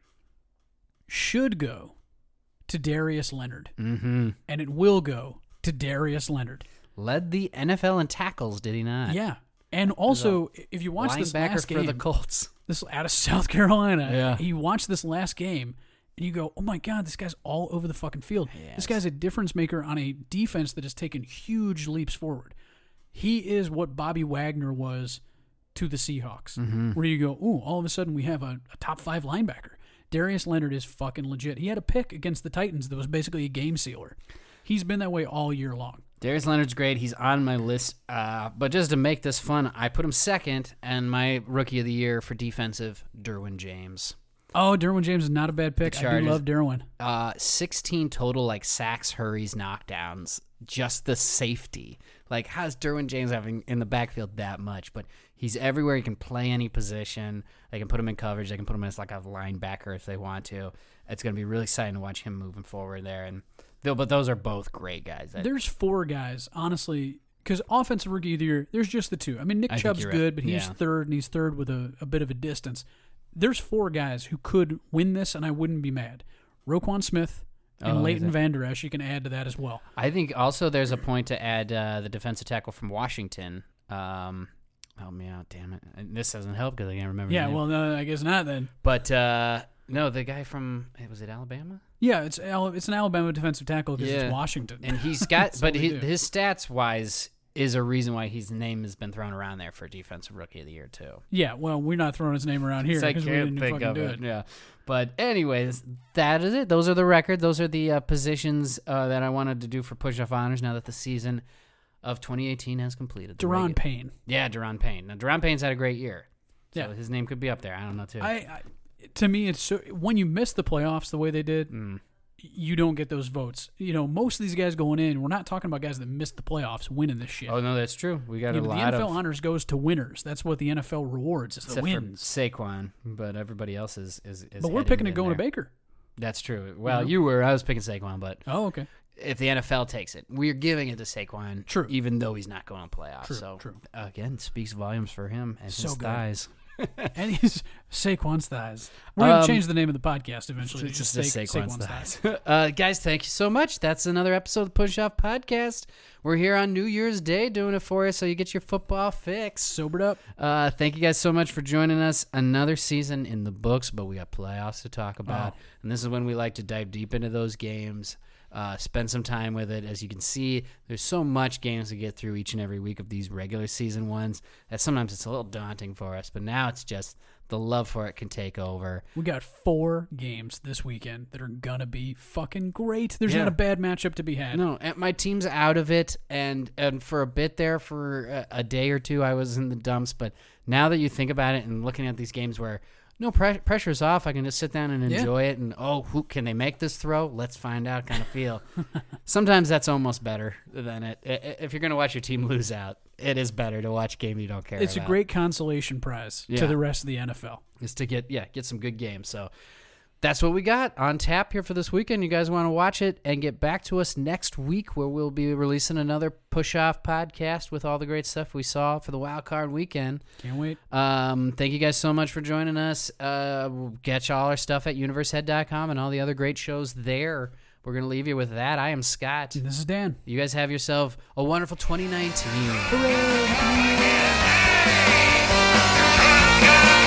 should go to Darius Leonard. Mm-hmm. And it will go to Darius Leonard. Led the NFL in tackles, did he not? Yeah. And also, if you watch this Linebacker last for game, the Colts. this out of South Carolina. Yeah. You watch this last game, and you go, oh, my God, this guy's all over the fucking field. Yes. This guy's a difference maker on a defense that has taken huge leaps forward. He is what Bobby Wagner was to the Seahawks, where you go, ooh, all of a sudden we have a top 5 linebacker. Darius Leonard is fucking legit. He had a pick against the Titans that was basically a game sealer. He's been that way all year long. Darius Leonard's great. He's on my list. But just to make this fun, I put him second, and my rookie of the year for defensive, Derwin James. Oh, Derwin James is not a bad pick. I do Chargers. love Derwin. 16 total sacks, hurries, knockdowns. Just the safety. How's Derwin James having in the backfield that much? But he's everywhere. He can play any position. They can put him in coverage. They can put him as a linebacker if they want to. It's going to be really exciting to watch him moving forward there. But those are both great guys. There's 4 guys, honestly, because offensive rookie of the year, there's just the 2. I mean, Nick I think Chubb's you're good, right. but he's Yeah. third, and he's third with a bit of a distance. There's 4 guys who could win this, and I wouldn't be mad. Roquan Smith and Leighton Vander Esch, you can add to that as well. I think also there's a point to add the defensive tackle from Washington. Help me out, damn it. This doesn't help because I can't remember. Yeah, his name. well, no, I guess not then. But no, the guy from was it Alabama? Yeah, it's an Alabama defensive tackle because Yeah. it's Washington. And he's got, That's but what we do. his stats wise is a reason why his name has been thrown around there for defensive rookie of the year too. Yeah, well, we're not throwing his name around here I because we can't didn't think fucking of do it. it. Yeah, but anyways, that is it. Those are the records. Those are the positions that I wanted to do for push-off honors. Now that the season of 2018 has completed. Deron Payne. Yeah, Deron Payne. Now Deron Payne's had a great year. So Yeah. his name could be up there. I don't know too. To me, it's so when you miss the playoffs the way they did, Mm. you don't get those votes. Most of these guys going in, we're not talking about guys that missed the playoffs winning this shit. Oh no, that's true. We got Yeah, a but the lot NFL of honors goes to winners. That's what the NFL rewards is the except wins. for Saquon, but everybody else is. But we're heading picking in it going to there. Baker. That's true. Well, you were. I was picking Saquon, but Oh, okay. if the NFL takes it, we're giving it to Saquon. True. Even though he's not going to playoffs. True, So true. again, speaks volumes for him and So his good. thighs. And he's Saquon's thighs. We're going to change the name of the podcast eventually. to Just Saquon's thighs. Guys, thank you so much. That's another episode of the Push Off Podcast. We're here on New Year's Day doing it for you so you get your football fix. Sobered up. Thank you guys so much for joining us. Another season in the books, but we got playoffs to talk about. And this is when we like to dive deep into those games, spend some time with it. As you can see, there's so much games to get through each and every week of these regular season ones that sometimes it's a little daunting for us. But now it's just the love for it can take over. We got 4 games this weekend that are going to be fucking great. There's Yeah. not a bad matchup to be had. No, and my team's out of it, and for a bit there, for a day or two, I was in the dumps. But now that you think about it and looking at these games where no pressure's off, I can just sit down and Yeah. enjoy it. And who can they make this throw? Let's find out. Kind of feel. Sometimes that's almost better than it. If you're gonna watch your team lose out, it is better to watch a game you don't care It's about. a great consolation prize Yeah. to the rest of the NFL. Is to get some good games. So that's what we got on tap here for this weekend. You guys want to watch it and get back to us next week where we'll be releasing another Push Off podcast with all the great stuff we saw for the wild card weekend. Can't wait. Thank you guys so much for joining us. We'll get you all our stuff at universehead.com and all the other great shows there. We're going to leave you with that. I am Scott. This is Dan. You guys have yourself a wonderful 2019. Hooray! Happy New Year. Go!